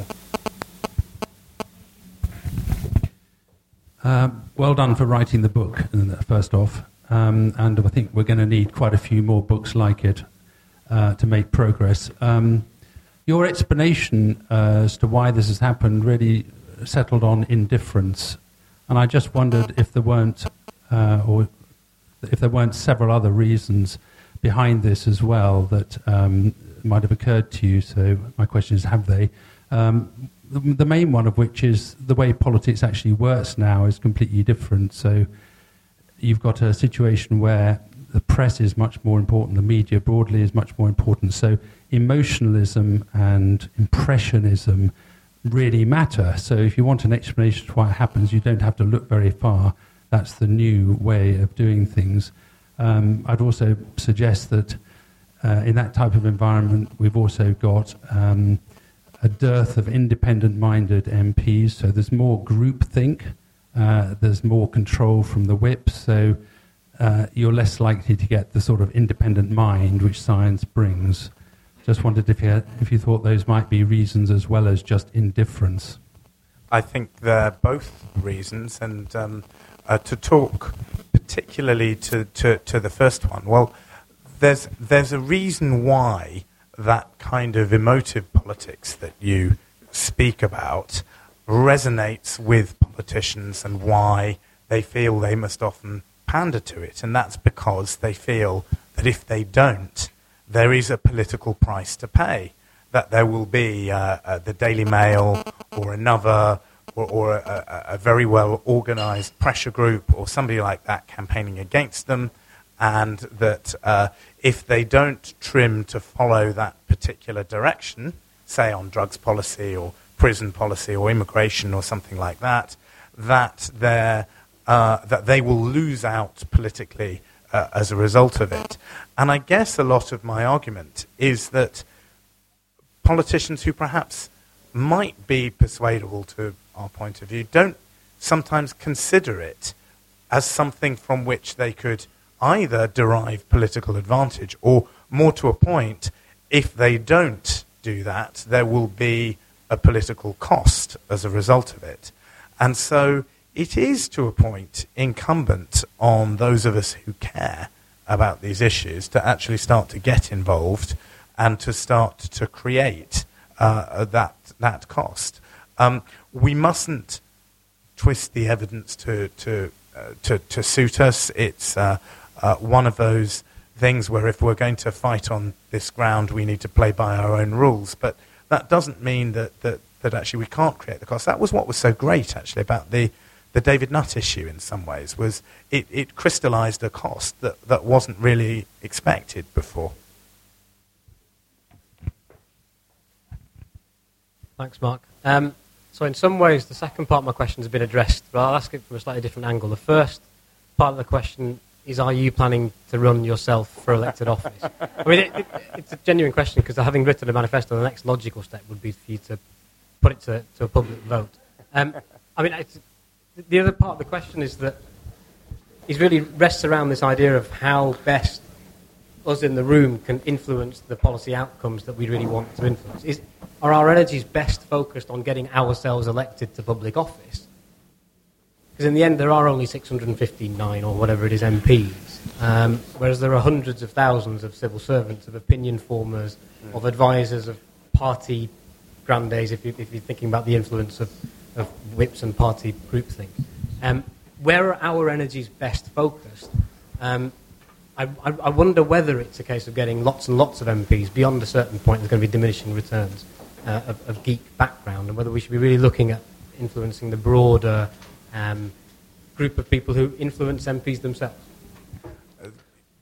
Um, well done for writing the book, first off. Um, and I think we're going to need quite a few more books like it uh, to make progress. Um, your explanation uh, as to why this has happened really settled on indifference. And I just wondered if there weren't, uh, or if there weren't several other reasons behind this as well that um, might have occurred to you. So my question is, have they? Um, the, the main one of which is the way politics actually works now is completely different. So you've got a situation where the press is much more important, the media broadly is much more important. So emotionalism and impressionism really matter. So if you want an explanation of why it happens, you don't have to look very far. That's the new way of doing things. Um, I'd also suggest that uh, in that type of environment, we've also got um, a dearth of independent-minded M Ps. So there's more groupthink. Uh, there's more control from the whip. So uh, you're less likely to get the sort of independent mind which science brings. Just wondered if you, had, if you thought those might be reasons as well as just indifference. I think they're both reasons, and um, uh, to talk particularly to, to, to the first one, well, there's there's a reason why that kind of emotive politics that you speak about resonates with politicians and why they feel they must often pander to it, and that's because they feel that if they don't, there is a political price to pay, that there will be uh, uh, the Daily Mail or another or, or a, a, a very well-organized pressure group or somebody like that campaigning against them, and that uh, if they don't trim to follow that particular direction, say on drugs policy or prison policy or immigration or something like that, that, uh, that they will lose out politically uh, as a result of it. And I guess a lot of my argument is that politicians who perhaps might be persuadable to our point of view don't sometimes consider it as something from which they could either derive political advantage or, more to a point, if they don't do that, there will be a political cost as a result of it. And so it is, to a point, incumbent on those of us who care about these issues to actually start to get involved and to start to create uh, that that cost. Um, we mustn't twist the evidence to to uh, to, to suit us. It's uh, uh, one of those things where if we're going to fight on this ground, we need to play by our own rules. But that doesn't mean that, that, that actually we can't create the cost. That was what was so great, actually, about the, the David Nutt issue in some ways, was it, it crystallised a cost that, that wasn't really expected before. Thanks, Mark. Um, so in some ways, the second part of my question has been addressed, but I'll ask it from a slightly different angle. The first part of the question is, are you planning to run yourself for elected office? I mean, it, it, it's a genuine question, because having written a manifesto, the next logical step would be for you to put it to, to a public vote. Um, I mean, it's, the other part of the question is that it really rests around this idea of how best us in the room can influence the policy outcomes that we really want to influence. Is, are our energies best focused on getting ourselves elected to public office? Because in the end, there are only six hundred fifty-nine or whatever it is M Ps, um, whereas there are hundreds of thousands of civil servants, of opinion formers, mm. of advisors, of party grandees, if, you, if you're thinking about the influence of, of whips and party groupthink. Um, where are our energies best focused? Um, I, I, I wonder whether it's a case of getting lots and lots of M Ps. Beyond a certain point, there's going to be diminishing returns uh, of, of geek background, and whether we should be really looking at influencing the broader Um, group of people who influence M Ps themselves.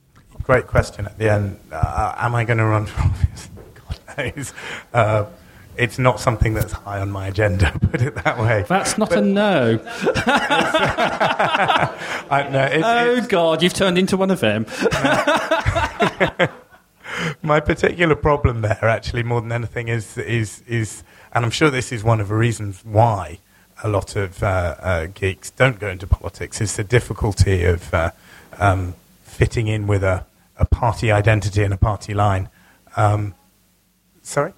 Great question at the end. Uh, am I going to run for office? God knows. Uh, it's not something that's high on my agenda, put it that way. That's not but, a no. I, no it, oh, God, you've turned into one of them. My particular problem there, actually, more than anything, is, is, is, and I'm sure this is one of the reasons why a lot of uh, uh, geeks don't go into politics, is the difficulty of uh, um, fitting in with a, a party identity and a party line. Um, sorry?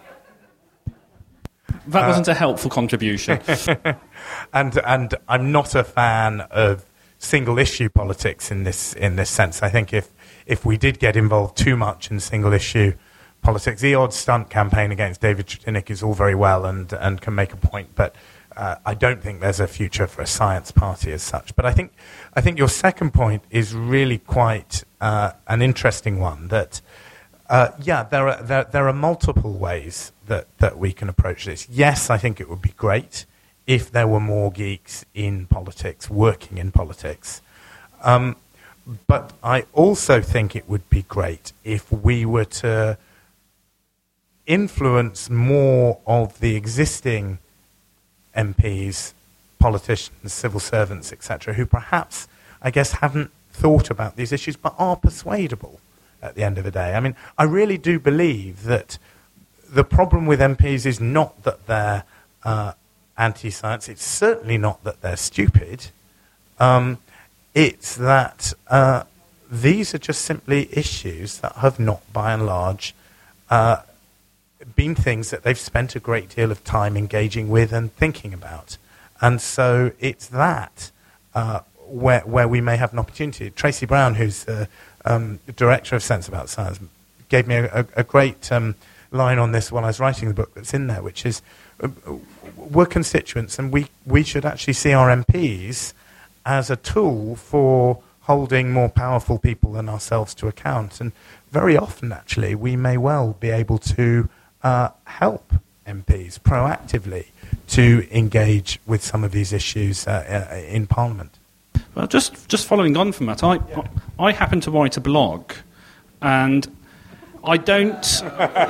That wasn't uh, a helpful contribution. and and I'm not a fan of single issue politics in this in this sense. I think if if we did get involved too much in single issue politics, the odd stunt campaign against David Tretinick is all very well and and can make a point, but uh, I don't think there's a future for a science party as such. But I think I think your second point is really quite uh, an interesting one. That uh, yeah, there are there, there are multiple ways that that we can approach this. Yes, I think it would be great if there were more geeks in politics, working in politics. Um, but I also think it would be great if we were to influence more of the existing M Ps, politicians, civil servants, et cetera, who perhaps, I guess, haven't thought about these issues but are persuadable at the end of the day. I mean, I really do believe that the problem with M Ps is not that they're uh, anti-science. It's certainly not that they're stupid. Um, it's that uh, these are just simply issues that have not, by and large, uh, been things that they've spent a great deal of time engaging with and thinking about. And so it's that uh, where, where we may have an opportunity. Tracy Brown, who's the um, director of Sense About Science, gave me a, a, a great um, line on this while I was writing the book that's in there, which is uh, we're constituents and we, we should actually see our M Ps as a tool for holding more powerful people than ourselves to account. And very often, actually, we may well be able to uh, help M Ps proactively to engage with some of these issues uh, uh, in Parliament. Well, just just following on from that, I yeah. I happen to write a blog, and I don't.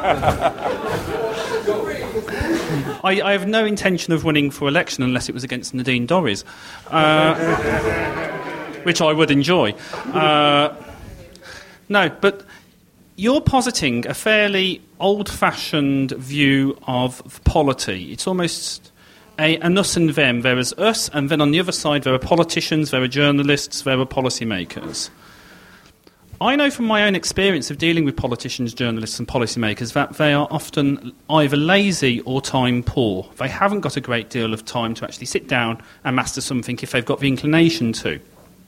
I, I have no intention of running for election unless it was against Nadine Dorries, uh, which I would enjoy. Uh, no, but you're positing a fairly old-fashioned view of polity. It's almost a, an us and them. There is us, and then on the other side there are politicians, there are journalists, there are policymakers. I know from my own experience of dealing with politicians, journalists and policymakers that they are often either lazy or time poor. They haven't got a great deal of time to actually sit down and master something if they've got the inclination to.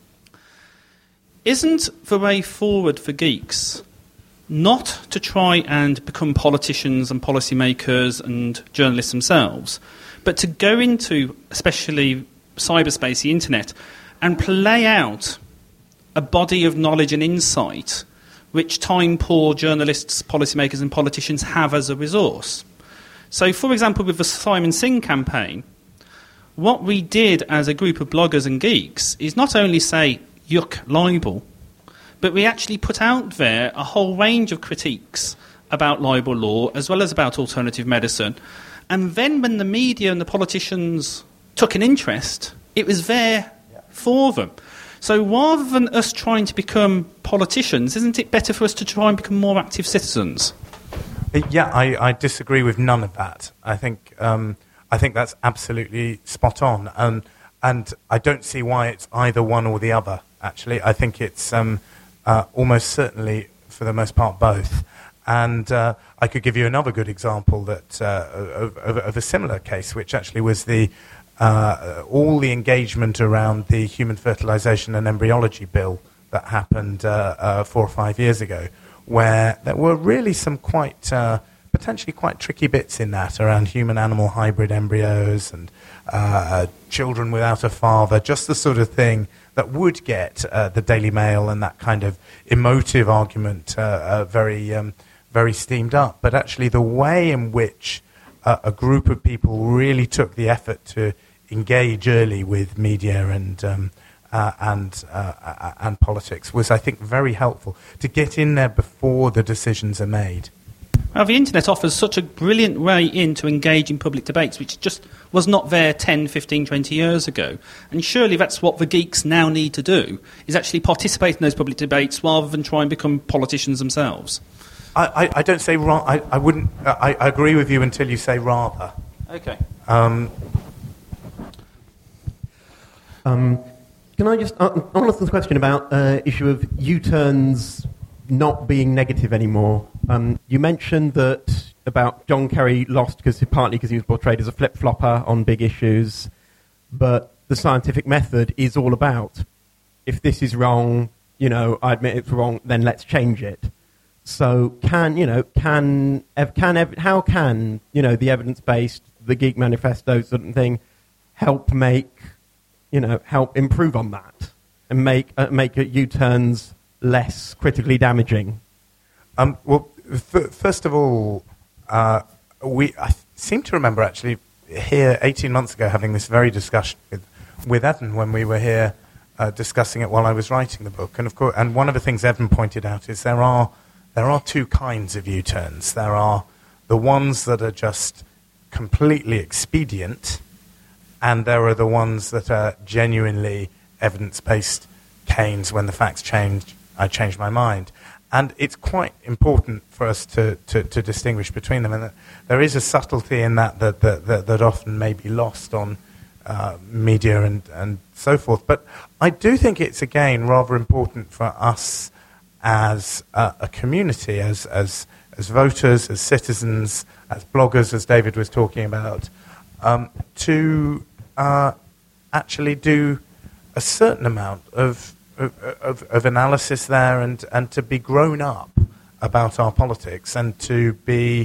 Isn't the way forward for geeks not to try and become politicians and policymakers and journalists themselves, but to go into, especially cyberspace, the internet, and play out a body of knowledge and insight which time-poor journalists, policymakers and politicians have as a resource? So, for example, with the Simon Singh campaign, what we did as a group of bloggers and geeks is not only say, yuck, libel, but we actually put out there a whole range of critiques about libel law as well as about alternative medicine. And then when the media and the politicians took an interest, it was there yeah. for them. So rather than us trying to become politicians, isn't it better for us to try and become more active citizens? Yeah, I, I disagree with none of that. I think um, I think that's absolutely spot on. Um, and I don't see why it's either one or the other, actually. I think it's um, uh, almost certainly, for the most part, both. And uh, I could give you another good example that uh, of, of, of a similar case, which actually was the uh, all the engagement around the human fertilization and embryology bill that happened uh, uh, four or five years ago, where there were really some quite uh, potentially quite tricky bits in that around human-animal hybrid embryos and uh, children without a father, just the sort of thing that would get uh, the Daily Mail and that kind of emotive argument uh, uh, very um, very steamed up. But actually the way in which uh, a group of people really took the effort to engage early with media and um, uh, and uh, and politics was, I think, very helpful to get in there before the decisions are made. Well, the internet offers such a brilliant way in to engage in public debates, which just was not there ten, fifteen, twenty years ago. And surely that's what the geeks now need to do, is actually participate in those public debates rather than try and become politicians themselves. I, I, I don't say ra- I, I wouldn't. I, I agree with you until you say rather. Okay. Um, um, can I just... I, I want to ask a question about uh, issue of U-turns not being negative anymore. Um, you mentioned that about John Kerry lost because partly because he was portrayed as a flip-flopper on big issues, but the scientific method is all about, if this is wrong, you know, I admit it's wrong, then let's change it. So can, you know, can, can how can, you know, the evidence-based, the Geek Manifesto sort of thing help make, you know, help improve on that and make, uh, make U-turns less critically damaging? Um, well, f- first of all, uh, we I seem to remember actually here eighteen months ago having this very discussion with, with Evan when we were here uh, discussing it while I was writing the book. And of course, and one of the things Evan pointed out is there are there are two kinds of U-turns. There are the ones that are just completely expedient, and there are the ones that are genuinely evidence-based canes. When the facts change, I change my mind. And it's quite important for us to, to, to distinguish between them. And that there is a subtlety in that that, that, that, that often may be lost on uh, media and, and so forth. But I do think it's, again, rather important for us as uh, a community, as, as, as voters, as citizens, as bloggers, as David was talking about, um, to uh, actually do a certain amount of Of, of analysis there, and, and to be grown up about our politics, and to be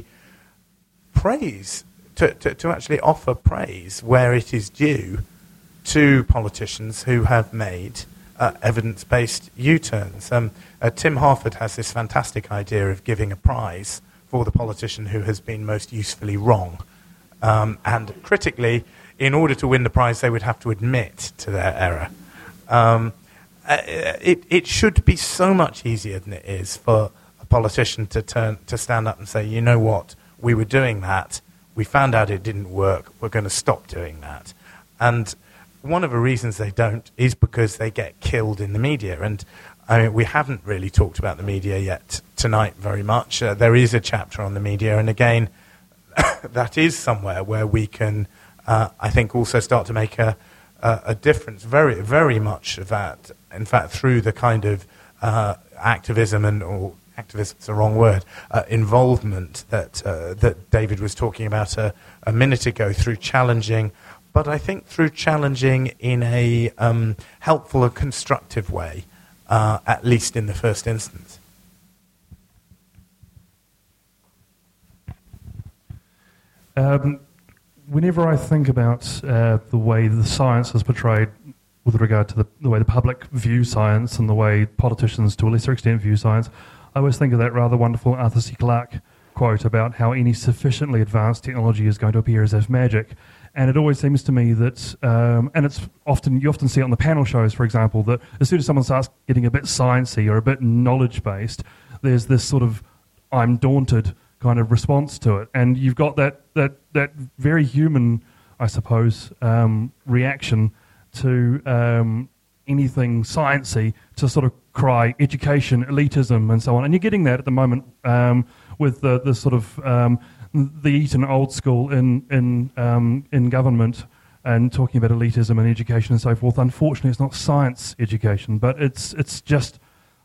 praise, to, to, to actually offer praise where it is due to politicians who have made uh, evidence-based U-turns. Um, uh, Tim Harford has this fantastic idea of giving a prize for the politician who has been most usefully wrong. Um, and critically, in order to win the prize, they would have to admit to their error. Um, Uh, it, it should be so much easier than it is for a politician to turn to stand up and say, you know what, we were doing that, we found out it didn't work, we're going to stop doing that. And one of the reasons they don't is because they get killed in the media. And I mean, we haven't really talked about the media yet tonight very much. Uh, there is a chapter on the media, and again, that is somewhere where we can, uh, I think, also start to make a Uh, a difference, very, very much of that, in fact, through the kind of uh, activism and, or activism's the wrong word, uh, involvement that uh, that David was talking about a, a minute ago, through challenging, but I think through challenging in a um, helpful and constructive way, uh, at least in the first instance. Um. Whenever I think about uh, the way the science is portrayed with regard to the, the way the public view science and the way politicians to a lesser extent view science, I always think of that rather wonderful Arthur C. Clarke quote about how any sufficiently advanced technology is going to appear as if magic. And it always seems to me that, um, and it's often, you often see it on the panel shows, for example, that as soon as someone starts getting a bit sciencey or a bit knowledge-based, there's this sort of, I'm daunted kind of response to it, and you've got that that that very human, I suppose, um, reaction to um, anything sciencey to sort of cry education, elitism, and so on. And you're getting that at the moment um, with the the sort of um, the Eton old school in in um, in government, and talking about elitism and education and so forth. Unfortunately, it's not science education, but it's it's just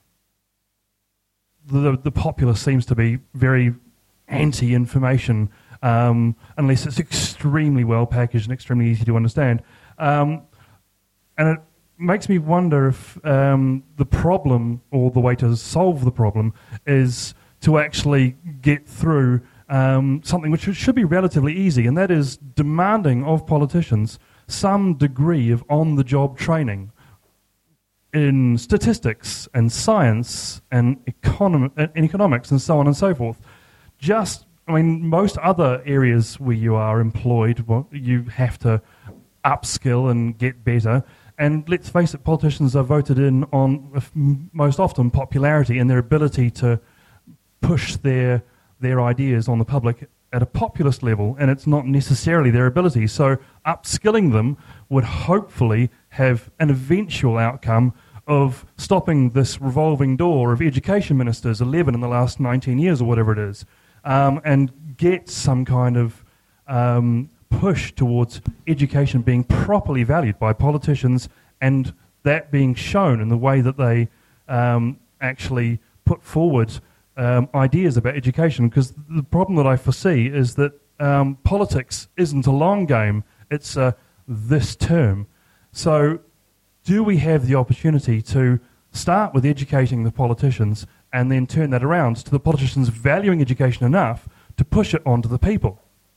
the the populace seems to be very anti-information, um, unless it's extremely well packaged and extremely easy to understand. Um, and it makes me wonder if um, the problem, or the way to solve the problem, is to actually get through um, something which should be relatively easy, and that is demanding of politicians some degree of on-the-job training in statistics and science and econom- in economics and so on and so forth. Just, I mean, most other areas where you are employed, well, you have to upskill and get better. And let's face it, politicians are voted in on, most often, popularity and their ability to push their their ideas on the public at a populist level, and it's not necessarily their ability. So upskilling them would hopefully have an eventual outcome of stopping this revolving door of education ministers, eleven in the last nineteen years or whatever it is, um, and get some kind of um, push towards education being properly valued by politicians, and that being shown in the way that they um, actually put forward um, ideas about education. Because the problem that I foresee is that um, politics isn't a long game, it's uh, this term. So do we have the opportunity to start with educating the politicians and then turn that around to the politicians valuing education enough to push it onto the people?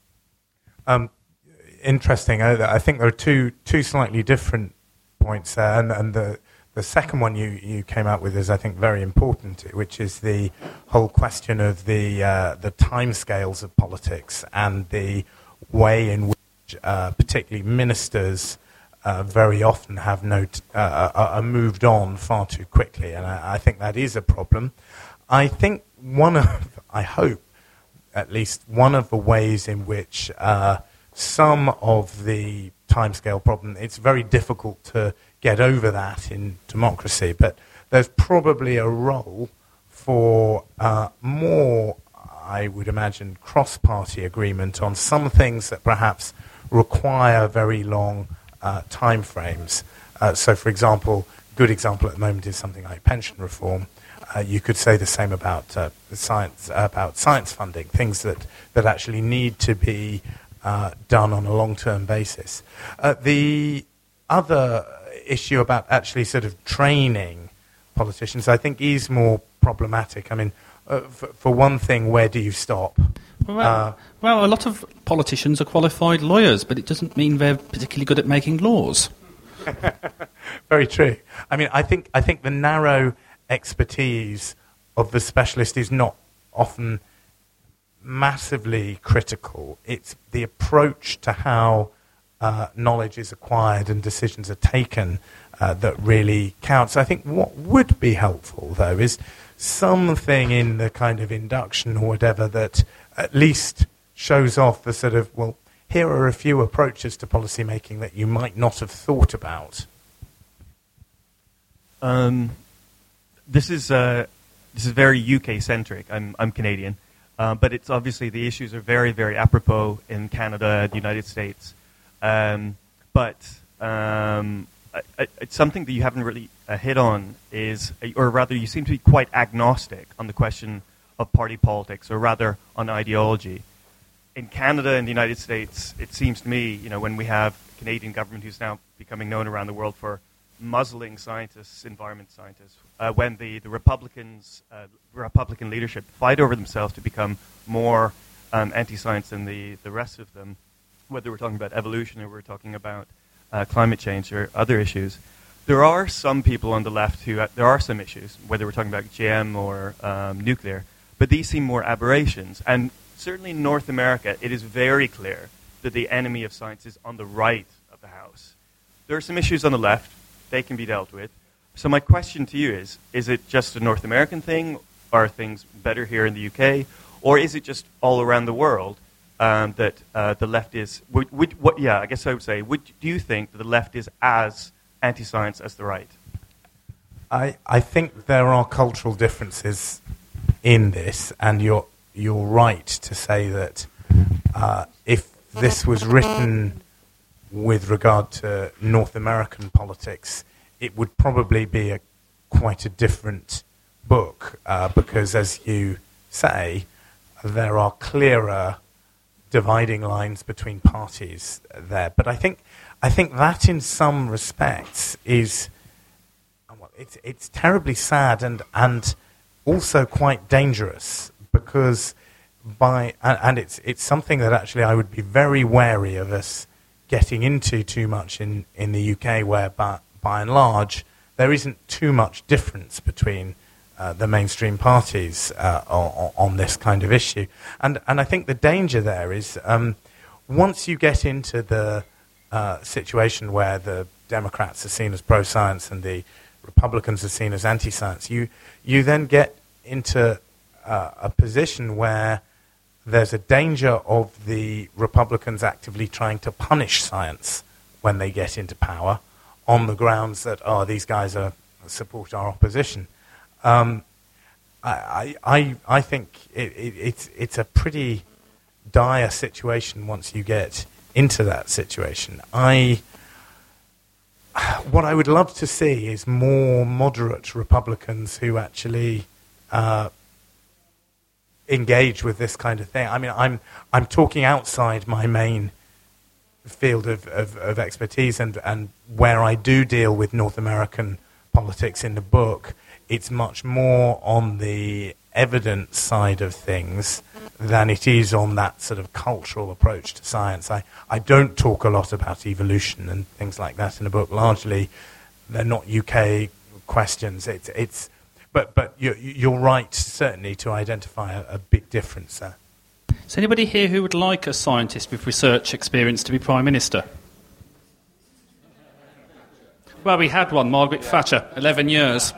Um, interesting. I, I think there are two two slightly different points there, and, and the the second one you, you came out with is, I think, very important, which is the whole question of the uh, the timescales of politics and the way in which, uh, particularly ministers, Uh, very often have no t- uh, are, are moved on far too quickly, and I, I think that is a problem. I think one of, I hope, at least one of the ways in which uh, some of the timescale problem, it's very difficult to get over that in democracy, but there's probably a role for uh, more, I would imagine, cross-party agreement on some things that perhaps require very long Uh, time frames. Uh, so, for example, good example at the moment is something like pension reform. Uh, you could say the same about uh, science, about science funding, things that, that actually need to be uh, done on a long-term basis. Uh, the other issue about actually sort of training politicians, I think, is more problematic. I mean, uh, for, for one thing, where do you stop? Well, uh, well, a lot of politicians are qualified lawyers, but it doesn't mean they're particularly good at making laws. Very true. I mean, I think I think the narrow expertise of the specialist is not often massively critical. It's the approach to how uh, knowledge is acquired and decisions are taken uh, that really counts. I think what would be helpful, though, is something in the kind of induction or whatever that at least shows off the sort of, well, here are a few approaches to policy making that you might not have thought about. Um, this is uh, this is very U K centric. I'm I'm Canadian, uh, but it's obviously the issues are very very apropos in Canada, the United States. Um, but um, I, I, it's something that you haven't really uh, hit on is, or rather, you seem to be quite agnostic on the question of party politics, or rather on ideology. In Canada and the United States, it seems to me, you know, when we have a Canadian government who's now becoming known around the world for muzzling scientists, environment scientists, uh, when the, the Republicans, uh, Republican leadership fight over themselves to become more um, anti-science than the, the rest of them, whether we're talking about evolution or we're talking about uh, climate change or other issues, there are some people on the left who, uh, there are some issues, whether we're talking about G M or um, nuclear, but these seem more aberrations. And certainly in North America, it is very clear that the enemy of science is on the right of the House. There are some issues on the left. They can be dealt with. So my question to you is, is it just a North American thing? Are things better here in the U K? Or is it just all around the world um, that uh, the left is... Would, would, what, yeah, I guess I would say, would, do you think that the left is as anti-science as the right? I, I think there are cultural differences in this, and you're you're right to say that uh, if this was written with regard to North American politics, it would probably be a quite a different book, uh, because, as you say, there are clearer dividing lines between parties there. But I think I think that, in some respects, is well, it's it's terribly sad and and. also quite dangerous, because by and, and it's it's something that actually I would be very wary of us getting into too much in, in the U K, where by, by and large there isn't too much difference between uh, the mainstream parties uh, on, on this kind of issue. And and I think the danger there is um, once you get into the uh, situation where the Democrats are seen as pro-science and the Republicans are seen as anti-science, you you then get into uh, a position where there's a danger of the Republicans actively trying to punish science when they get into power on the grounds that, oh, these guys are support our opposition. Um, I, I, I think it, it, it's, it's a pretty dire situation once you get into that situation. I, what I would love to see is more moderate Republicans who actually uh, engage with this kind of thing. I mean, I'm, I'm talking outside my main field of, of, of expertise, and, and where I do deal with North American politics in the book, it's much more on the evidence side of things than it is on that sort of cultural approach to science. I, I don't talk a lot about evolution and things like that in the book. Largely, they're not U K questions. It's, it's, but but you're, you're right, certainly, to identify a, a big difference there. Is anybody here who would like a scientist with research experience to be Prime Minister? Well, we had one, Margaret Thatcher, eleven years.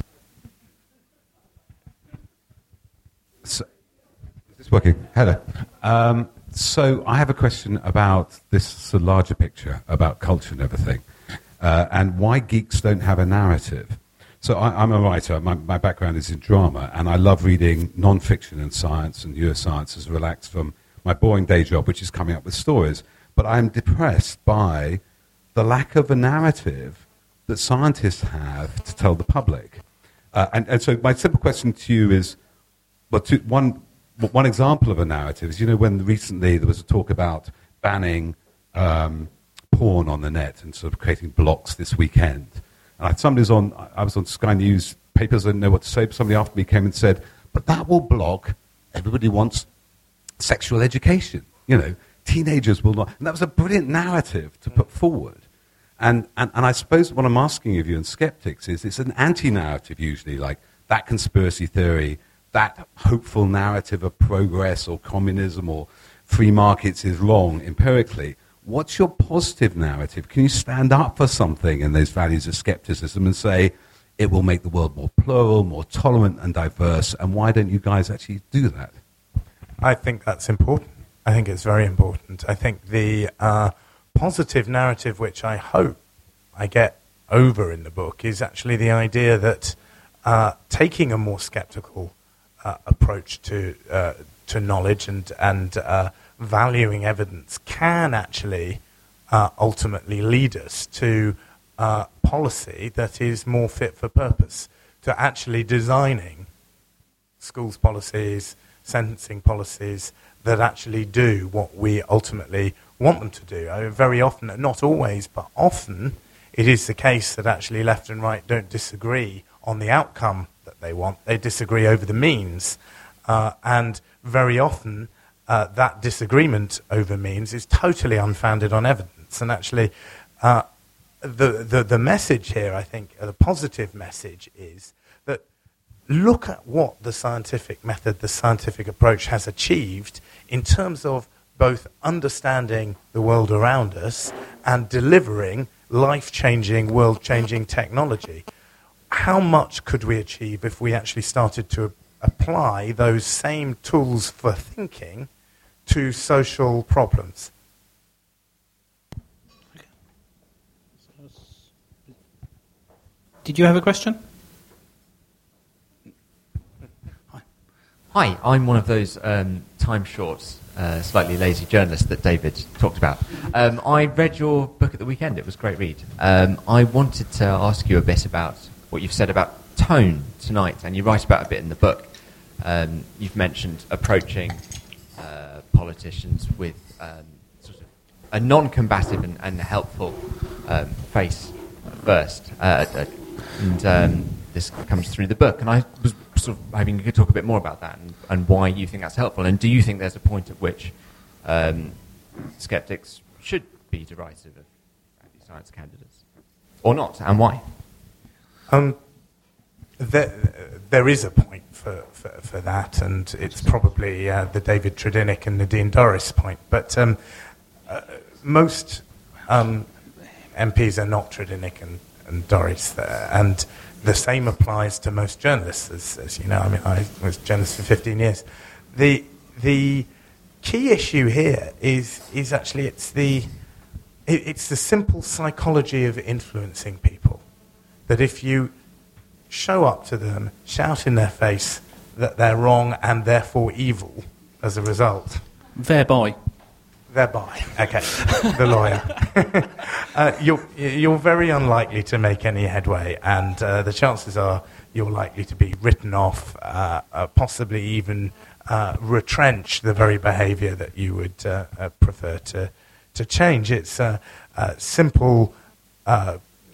So, is this working? Hello. Um, so I have a question about this sort of larger picture, about culture and everything, uh, and why geeks don't have a narrative. So I, I'm a writer. My, my background is in drama, and I love reading non-fiction and science and neuroscience as relaxed from my boring day job, which is coming up with stories. But I'm depressed by the lack of a narrative that scientists have to tell the public. Uh, and, and so my simple question to you is, well, to, one, one example of a narrative is, you know, when recently there was a talk about banning um, porn on the net and sort of creating blocks this weekend. And I, somebody was on, I was on Sky News, papers didn't know what to say, but somebody after me came and said, but that will block, everybody wants sexual education. You know, teenagers will not. And that was a brilliant narrative to put forward. And, and, and I suppose what I'm asking of you and skeptics is, it's an anti-narrative usually, like that conspiracy theory, that hopeful narrative of progress or communism or free markets is wrong empirically. What's your positive narrative? Can you stand up for something in those values of skepticism and say it will make the world more plural, more tolerant and diverse, and why don't you guys actually do that? I think that's important. I think it's very important. I think the uh, positive narrative, which I hope I get over in the book, is actually the idea that uh, taking a more skeptical uh, approach to uh, to knowledge and and uh, valuing evidence can actually uh, ultimately lead us to uh, policy that is more fit for purpose, to actually designing schools policies, sentencing policies that actually do what we ultimately want them to do. I mean, very often, not always, but often, it is the case that actually left and right don't disagree on the outcome that they want. They disagree over the means. Uh, and very often, uh, that disagreement over means is totally unfounded on evidence. And actually, uh, the, the, the message here, I think, uh, the positive message is that look at what the scientific method, the scientific approach has achieved in terms of both understanding the world around us and delivering life-changing, world-changing technology. How much could we achieve if we actually started to apply those same tools for thinking to social problems? Did you have a question? Hi, I'm one of those um, time-short, uh, slightly lazy journalists that David talked about. Um, I read your book at the weekend. It was a great read. Um, I wanted to ask you a bit about what you've said about tone tonight, and you write about a bit in the book. Um, you've mentioned approaching uh, politicians with um, sort of a non-combative and, and helpful um, face first, uh, uh, and um, this comes through the book. And I was sort of hoping you could talk a bit more about that and, and why you think that's helpful. And do you think there's a point at which um, skeptics should be derisive of anti-science candidates, or not, and why? Um, there, there is a point for, for, for that, and it's probably uh, the David Tredinnick and Nadine Dorries point. But um, uh, most um, M Ps are not Tredinnick and, and Dorries, uh, and the same applies to most journalists, as, as you know. I mean, I was a journalist for fifteen years. The the key issue here is is actually it's the it, it's the simple psychology of influencing people. That if you show up to them, shout in their face that they're wrong and therefore evil as a result. Thereby. Thereby, okay, the lawyer. uh, you're, you're very unlikely to make any headway, and uh, the chances are you're likely to be written off, uh, uh, possibly even uh, retrench the very behaviour that you would uh, uh, prefer to, to change. It's uh, uh, simple uh,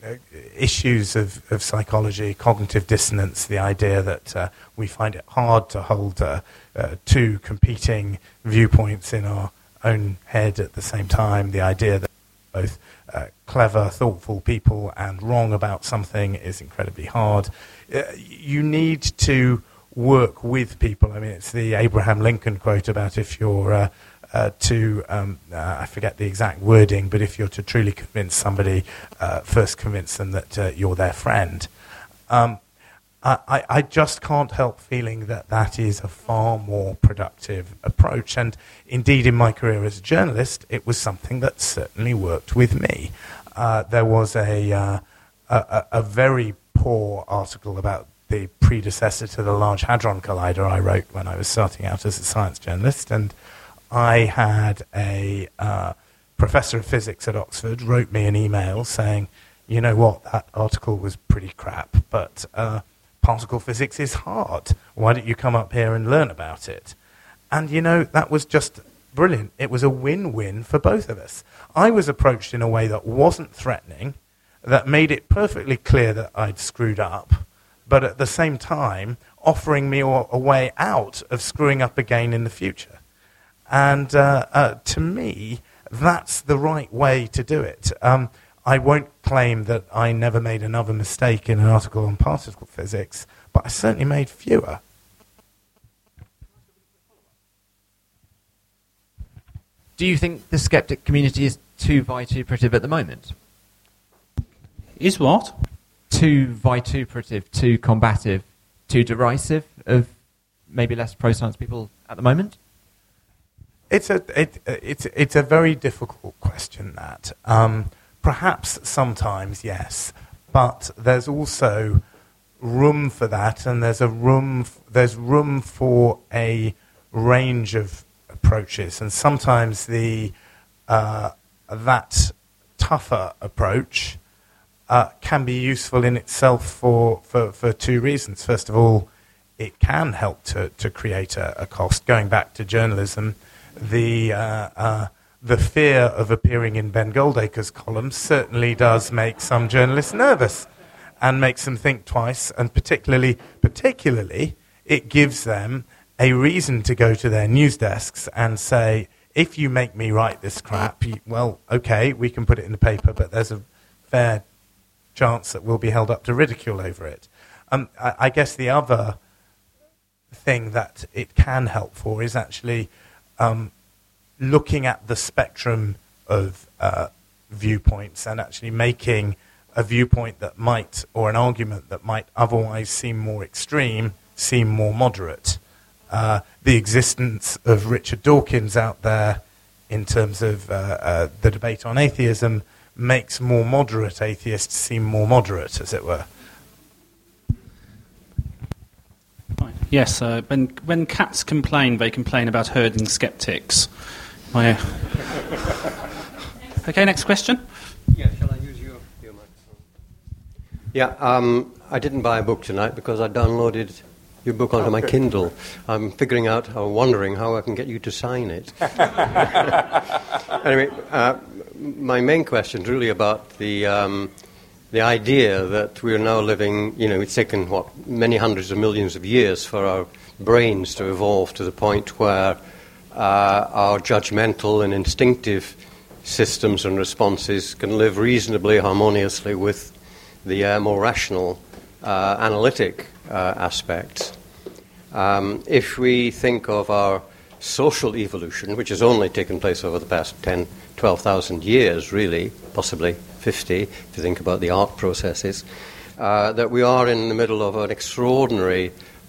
issues of, of psychology, cognitive dissonance, the idea that uh, we find it hard to hold uh, uh, two competing viewpoints in our own head at the same time, the idea that both uh, clever, thoughtful people and wrong about something is incredibly hard. Uh, you need to work with people. I mean, it's the Abraham Lincoln quote about if you're uh, uh, to, um, uh, I forget the exact wording, but if you're to truly convince somebody, uh, first convince them that uh, you're their friend. Um, I, I just can't help feeling that that is a far more productive approach. And indeed, in my career as a journalist, it was something that certainly worked with me. Uh, there was a, uh, a, a very poor article about the predecessor to the Large Hadron Collider I wrote when I was starting out as a science journalist. And I had a uh, professor of physics at Oxford wrote me an email saying, you know what, that article was pretty crap, but... Uh, particle physics is hard. Why don't you come up here and learn about it? And, you know, that was just brilliant. It was a win-win for both of us. I was approached in a way that wasn't threatening, that made it perfectly clear that I'd screwed up, but at the same time offering me a, a way out of screwing up again in the future. And uh, uh, to me, that's the right way to do it. Um, I won't claim that I never made another mistake in an article on particle physics, but I certainly made fewer. Do you think the skeptic community is too vituperative at the moment? Is what? Too vituperative, too combative, too derisive of maybe less pro-science people at the moment? It's a, it, it's, it's a very difficult question, that. Um, Perhaps sometimes, yes, but there's also room for that, and there's a room. F- there's room for a range of approaches, and sometimes the uh, that tougher approach uh, can be useful in itself for, for, for two reasons. First of all, it can help to to create a, a cost. Going back to journalism, the uh, uh, the fear of appearing in Ben Goldacre's columns certainly does make some journalists nervous and makes them think twice, and particularly, particularly, it gives them a reason to go to their news desks and say, if you make me write this crap, you, well, okay, we can put it in the paper, but there's a fair chance that we'll be held up to ridicule over it. Um, I, I guess the other thing that it can help for is actually... Um, looking at the spectrum of uh, viewpoints and actually making a viewpoint that might, or an argument that might otherwise seem more extreme, seem more moderate. Uh, the existence of Richard Dawkins out there in terms of uh, uh, the debate on atheism makes more moderate atheists seem more moderate, as it were. Yes, uh, when, when cats complain, they complain about herding sceptics. My, uh... Okay, next question. Yeah, shall I use your, your microphone? Yeah, um, I didn't buy a book tonight because I downloaded your book onto oh, my Kindle. I'm figuring out, or wondering how I can get you to sign it. Anyway, uh, my main question is really about the um, the idea that we are now living, you know, it's taken, what, many hundreds of millions of years for our brains to evolve to the point where uh, our judgmental and instinctive systems and responses can live reasonably harmoniously with the uh, more rational uh, analytic uh, aspects. Um, if we think of our social evolution, which has only taken place over the past ten, twelve thousand years, really, possibly fifty, if you think about the art processes, uh, that we are in the middle of an extraordinary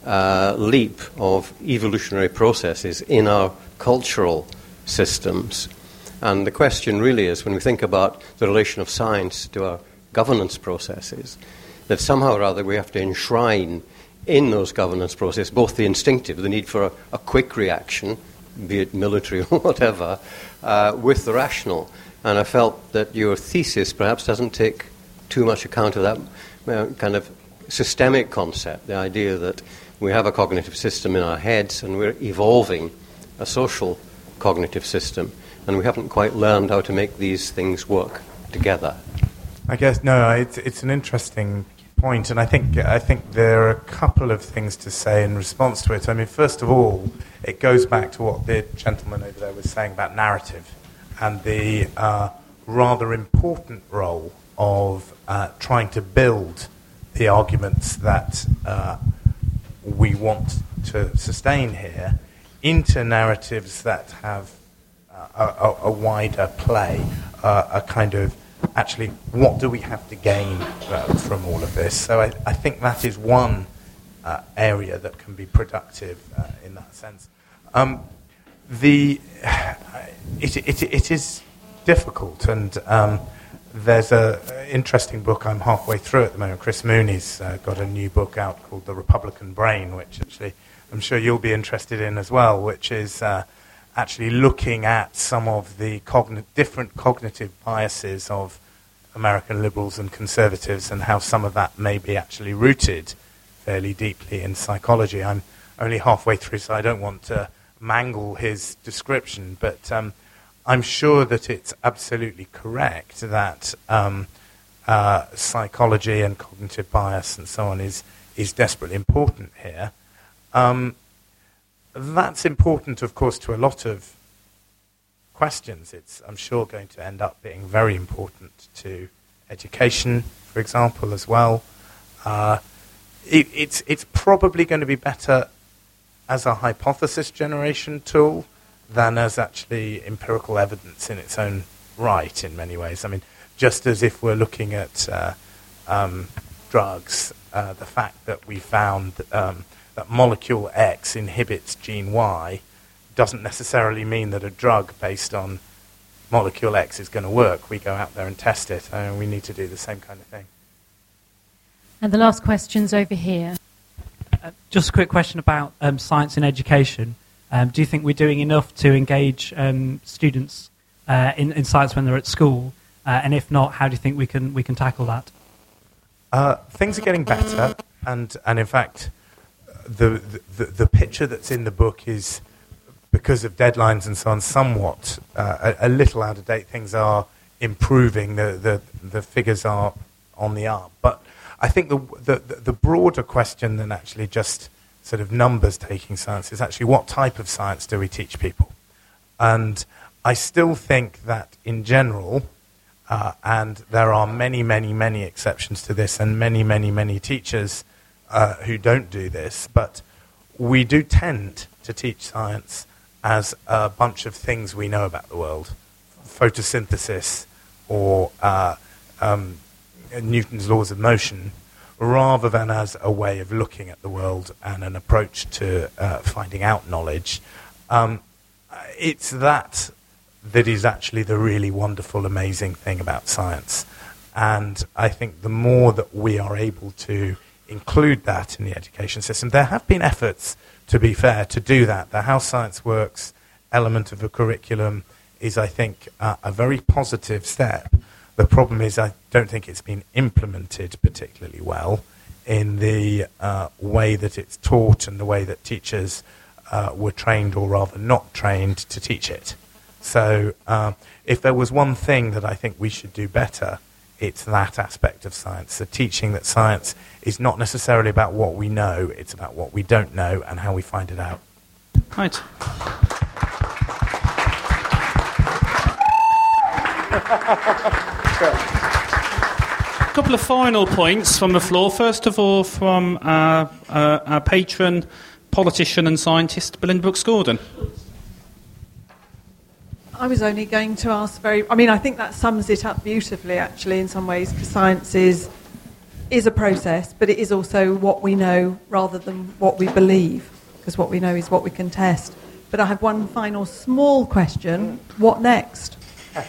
uh, leap of evolutionary processes in our cultural systems. And the question really is, when we think about the relation of science to our governance processes, that somehow or other we have to enshrine in those governance processes both the instinctive, the need for a, a quick reaction, be it military or whatever, uh, with the rational. And I felt that your thesis perhaps doesn't take too much account of that uh, kind of systemic concept, the idea that we have a cognitive system in our heads and we're evolving a social cognitive system, and we haven't quite learned how to make these things work together. I guess, no, it's, it's an interesting point, and I think I think there are a couple of things to say in response to it. I mean, first of all, it goes back to what the gentleman over there was saying about narrative and the uh, rather important role of uh, trying to build the arguments that uh, we want to sustain here into narratives that have uh, a, a wider play, uh, a kind of actually, what do we have to gain uh, from all of this? So I, I think that is one uh, area that can be productive uh, in that sense. Um, the it, it, it is difficult, and um, there's an interesting book I'm halfway through at the moment. Chris Mooney's uh, got a new book out called The Republican Brain, which actually I'm sure you'll be interested in as well, which is uh, actually looking at some of the cogn- different cognitive biases of American liberals and conservatives and how some of that may be actually rooted fairly deeply in psychology. I'm only halfway through, so I don't want to mangle his description, but um, I'm sure that it's absolutely correct that um, uh, psychology and cognitive bias and so on is, is desperately important here. Um, That's important, of course, to a lot of questions. It's, I'm sure, going to end up being very important to education, for example, as well. Uh, it, it's, it's probably going to be better as a hypothesis generation tool than as actually empirical evidence in its own right, in many ways. I mean, just as if we're looking at uh, um, drugs, uh, the fact that we found Um, that molecule X inhibits gene Y doesn't necessarily mean that a drug based on molecule X is going to work. We go out there and test it, and we need to do the same kind of thing. And the last question's over here. Uh, just a quick question about um, science in education. Um, do you think we're doing enough to engage um, students uh, in, in science when they're at school? Uh, and if not, how do you think we can we can tackle that? Uh, things are getting better, and and in fact, the, the the picture that's in the book is, because of deadlines and so on, somewhat uh, a, a little out of date. Things are improving. The the the figures are on the up, but I think the the the broader question than actually just sort of numbers taking science is actually what type of science do we teach people? And I still think that in general, uh, and there are many, many, many exceptions to this, and many, many, many teachers uh, who don't do this, but we do tend to teach science as a bunch of things we know about the world, photosynthesis or uh, um, Newton's laws of motion, rather than as a way of looking at the world and an approach to uh, finding out knowledge. Um, it's that that is actually the really wonderful, amazing thing about science. And I think the more that we are able to include that in the education system, there have been efforts, to be fair, to do that. The How Science Works element of a curriculum is, I think, uh, a very positive step. The problem is I don't think it's been implemented particularly well in the uh, way that it's taught and the way that teachers uh, were trained, or rather not trained, to teach it. So uh, if there was one thing that I think we should do better, it's that aspect of science, the teaching that science is not necessarily about what we know, it's about what we don't know and how we find it out. Right. A couple of final points from the floor. First of all, from our, uh, our patron, politician and scientist, Belinda Brooks-Gordon. I was only going to ask very... I mean, I think that sums it up beautifully, actually, in some ways, because science is is a process, but it is also what we know rather than what we believe, because what we know is what we can test. But I have one final small question. What next?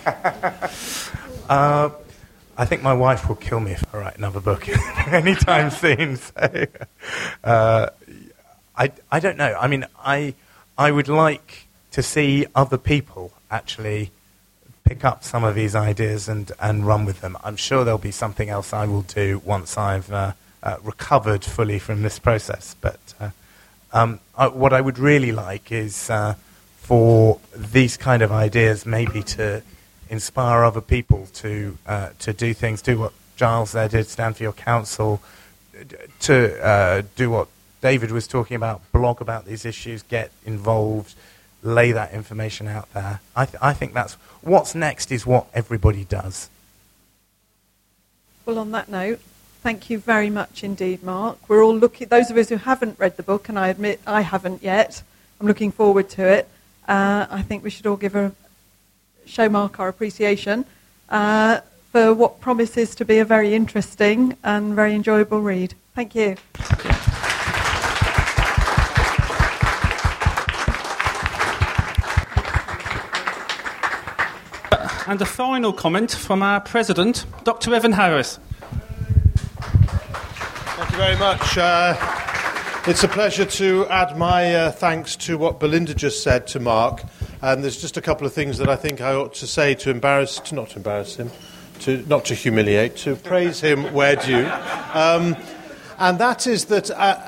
uh, I think my wife will kill me if I write another book anytime soon. So, uh, I, I don't know. I mean, I, I would like to see other people actually pick up some of these ideas and, and run with them. I'm sure there'll be something else I will do once I've uh, uh, recovered fully from this process. But uh, um, I, what I would really like is uh, for these kind of ideas maybe to inspire other people to uh, to do things, do what Giles there did, stand for your council, to uh, do what David was talking about, blog about these issues, get involved, lay that information out there. I, th- I think that's what's next is what everybody does. Well, on that note, thank you very much indeed, Mark. We're all looking, those of us who haven't read the book, and I admit I haven't yet, I'm looking forward to it. Uh, I think we should all give a show Mark our appreciation uh, for what promises to be a very interesting and very enjoyable read. Thank you. And a final comment from our president, Doctor Evan Harris. Thank you very much. Uh, it's a pleasure to add my uh, thanks to what Belinda just said to Mark. And there's just a couple of things that I think I ought to say to embarrass, to not to embarrass him, to not to humiliate, to praise him where due. Um, and that is that uh,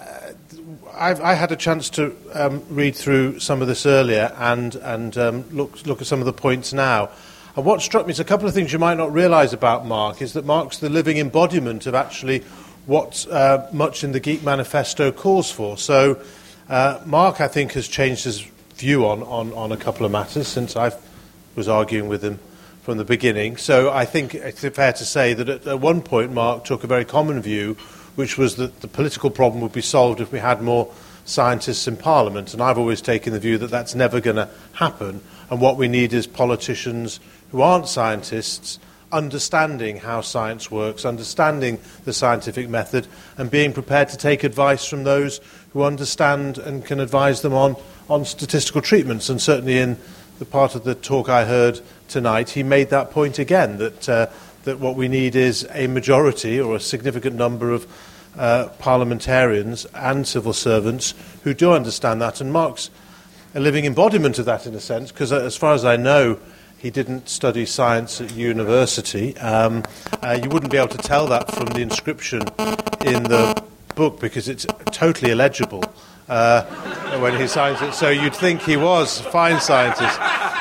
I've, I had a chance to um, read through some of this earlier and and um, look look at some of the points now. And what struck me is a couple of things you might not realise about Mark is that Mark's the living embodiment of actually what uh, much in the Geek Manifesto calls for. So uh, Mark, I think, has changed his view on, on, on a couple of matters since I was arguing with him from the beginning. So I think it's fair to say that at, at one point Mark took a very common view, which was that the political problem would be solved if we had more scientists in Parliament. And I've always taken the view that that's never going to happen. And what we need is politicians who aren't scientists understanding how science works, understanding the scientific method, and being prepared to take advice from those who understand and can advise them on, on statistical treatments. And certainly in the part of the talk I heard tonight, he made that point again, that, uh, that what we need is a majority or a significant number of uh, parliamentarians and civil servants who do understand that. And Mark's a living embodiment of that in a sense, because as far as I know, he didn't study science at university. Um, uh, you wouldn't be able to tell that from the inscription in the book because it's totally illegible uh, when he signs it. So you'd think he was a fine scientist.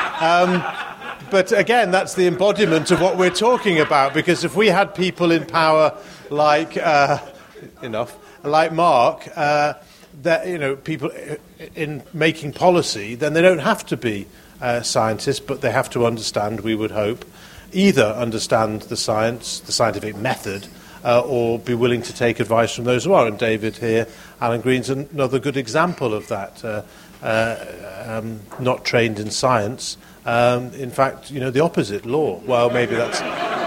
Um, but again, that's the embodiment of what we're talking about, because if we had people in power like uh, enough, like Mark, uh, that you know, people in making policy, then they don't have to be Uh, scientists, but they have to understand, we would hope, either understand the science, the scientific method, uh, or be willing to take advice from those who are. And David here, Alan Green's another good example of that. Uh, uh, um, not trained in science. Um, in fact, you know, the opposite, law. Well, maybe that's...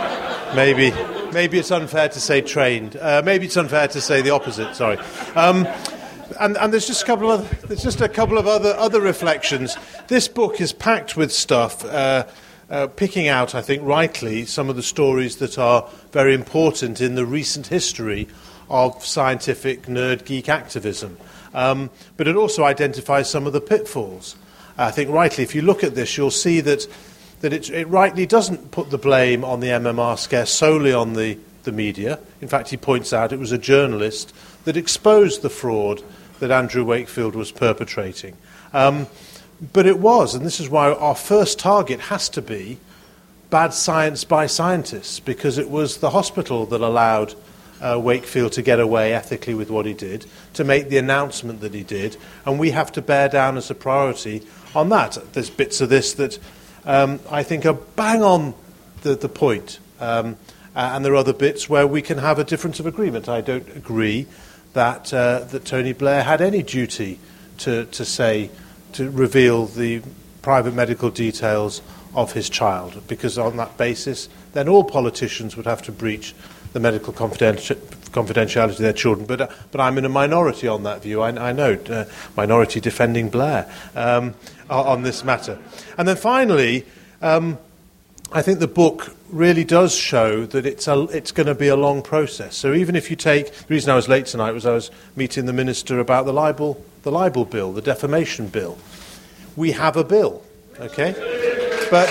maybe maybe it's unfair to say trained. Uh, maybe it's unfair to say the opposite, sorry. Um, And, and there's just a couple of other, there's just a couple of other other reflections. This book is packed with stuff, uh, uh, picking out, I think, rightly, some of the stories that are very important in the recent history of scientific nerd geek activism. Um, but it also identifies some of the pitfalls. I think rightly, if you look at this, you'll see that that it, it rightly doesn't put the blame on the M M R scare solely on the, the media. In fact, he points out it was a journalist that exposed the fraud that Andrew Wakefield was perpetrating. Um, but it was, and this is why our first target has to be bad science by scientists, because it was the hospital that allowed uh, Wakefield to get away ethically with what he did, to make the announcement that he did, and we have to bear down as a priority on that. There's bits of this that um, I think are bang on the, the point, um, and there are other bits where we can have a difference of agreement. I don't agree that uh, that Tony Blair had any duty to, to say, to reveal the private medical details of his child, because on that basis, then all politicians would have to breach the medical confidenti- confidentiality of their children. But uh, but I'm in a minority on that view. I, I know, uh, minority defending Blair um, on this matter. And then finally, um, I think the book really does show that it's a, it's going to be a long process. So even if you take, the reason I was late tonight was I was meeting the minister about the libel, the libel bill, the defamation bill. We have a bill, okay, but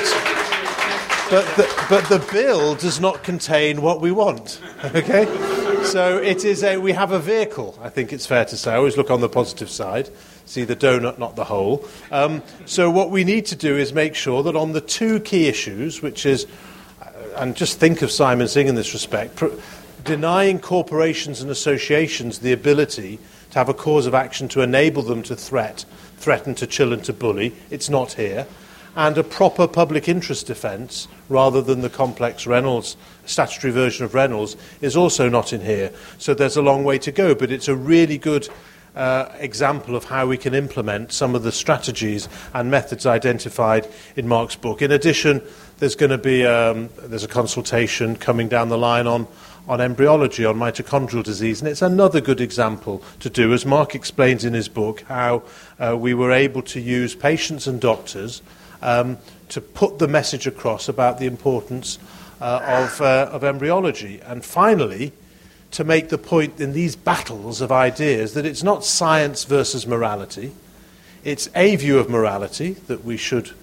but the, but the bill does not contain what we want, okay. So it is a we have a vehicle. I think it's fair to say. I always look on the positive side. See the donut, not the hole. Um, so what we need to do is make sure that on the two key issues, which is, and just think of Simon Singh in this respect, pr- denying corporations and associations the ability to have a cause of action to enable them to threat, threaten, to chill and to bully. It's not here. And a proper public interest defence, rather than the complex Reynolds, statutory version of Reynolds, is also not in here. So there's a long way to go, but it's a really good uh, example of how we can implement some of the strategies and methods identified in Mark's book. In addition, there's going to be um, there's a consultation coming down the line on on embryology, on mitochondrial disease, and it's another good example to do, as Mark explains in his book, how uh, we were able to use patients and doctors um, to put the message across about the importance uh, of, uh, of embryology. And finally, to make the point in these battles of ideas that it's not science versus morality, it's a view of morality, that we should,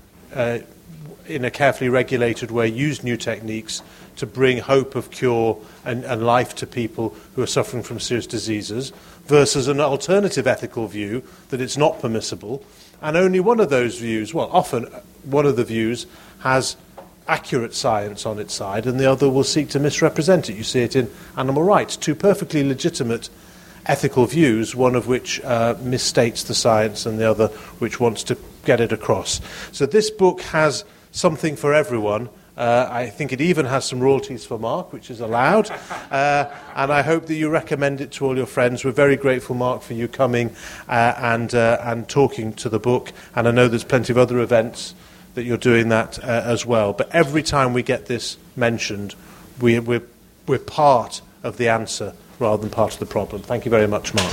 uh, in a carefully regulated way, use new techniques to bring hope of cure and, and life to people who are suffering from serious diseases, versus an alternative ethical view that it's not permissible. And only one of those views, well, often one of the views has accurate science on its side, and the other will seek to misrepresent it. You see it in animal rights, two perfectly legitimate ethical views, one of which uh, misstates the science and the other which wants to get it across. So this book has something for everyone. Uh, I think it even has some royalties for Mark, which is allowed, uh, and I hope that you recommend it to all your friends. We're very grateful, Mark, for you coming uh, and uh, and talking to the book, and I know there's plenty of other events that you're doing that uh, as well. But every time we get this mentioned, we, we're, we're part of the answer rather than part of the problem. Thank you very much, Mark.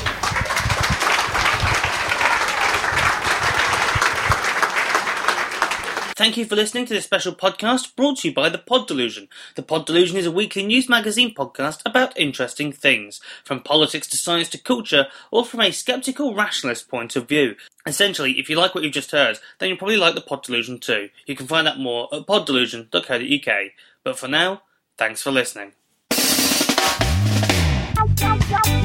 Thank you for listening to this special podcast brought to you by The Pod Delusion. The Pod Delusion is a weekly news magazine podcast about interesting things, from politics to science to culture, all from a sceptical, rationalist point of view. Essentially, if you like what you've just heard, then you'll probably like The Pod Delusion too. You can find out more at pod delusion dot co dot uk. But for now, thanks for listening.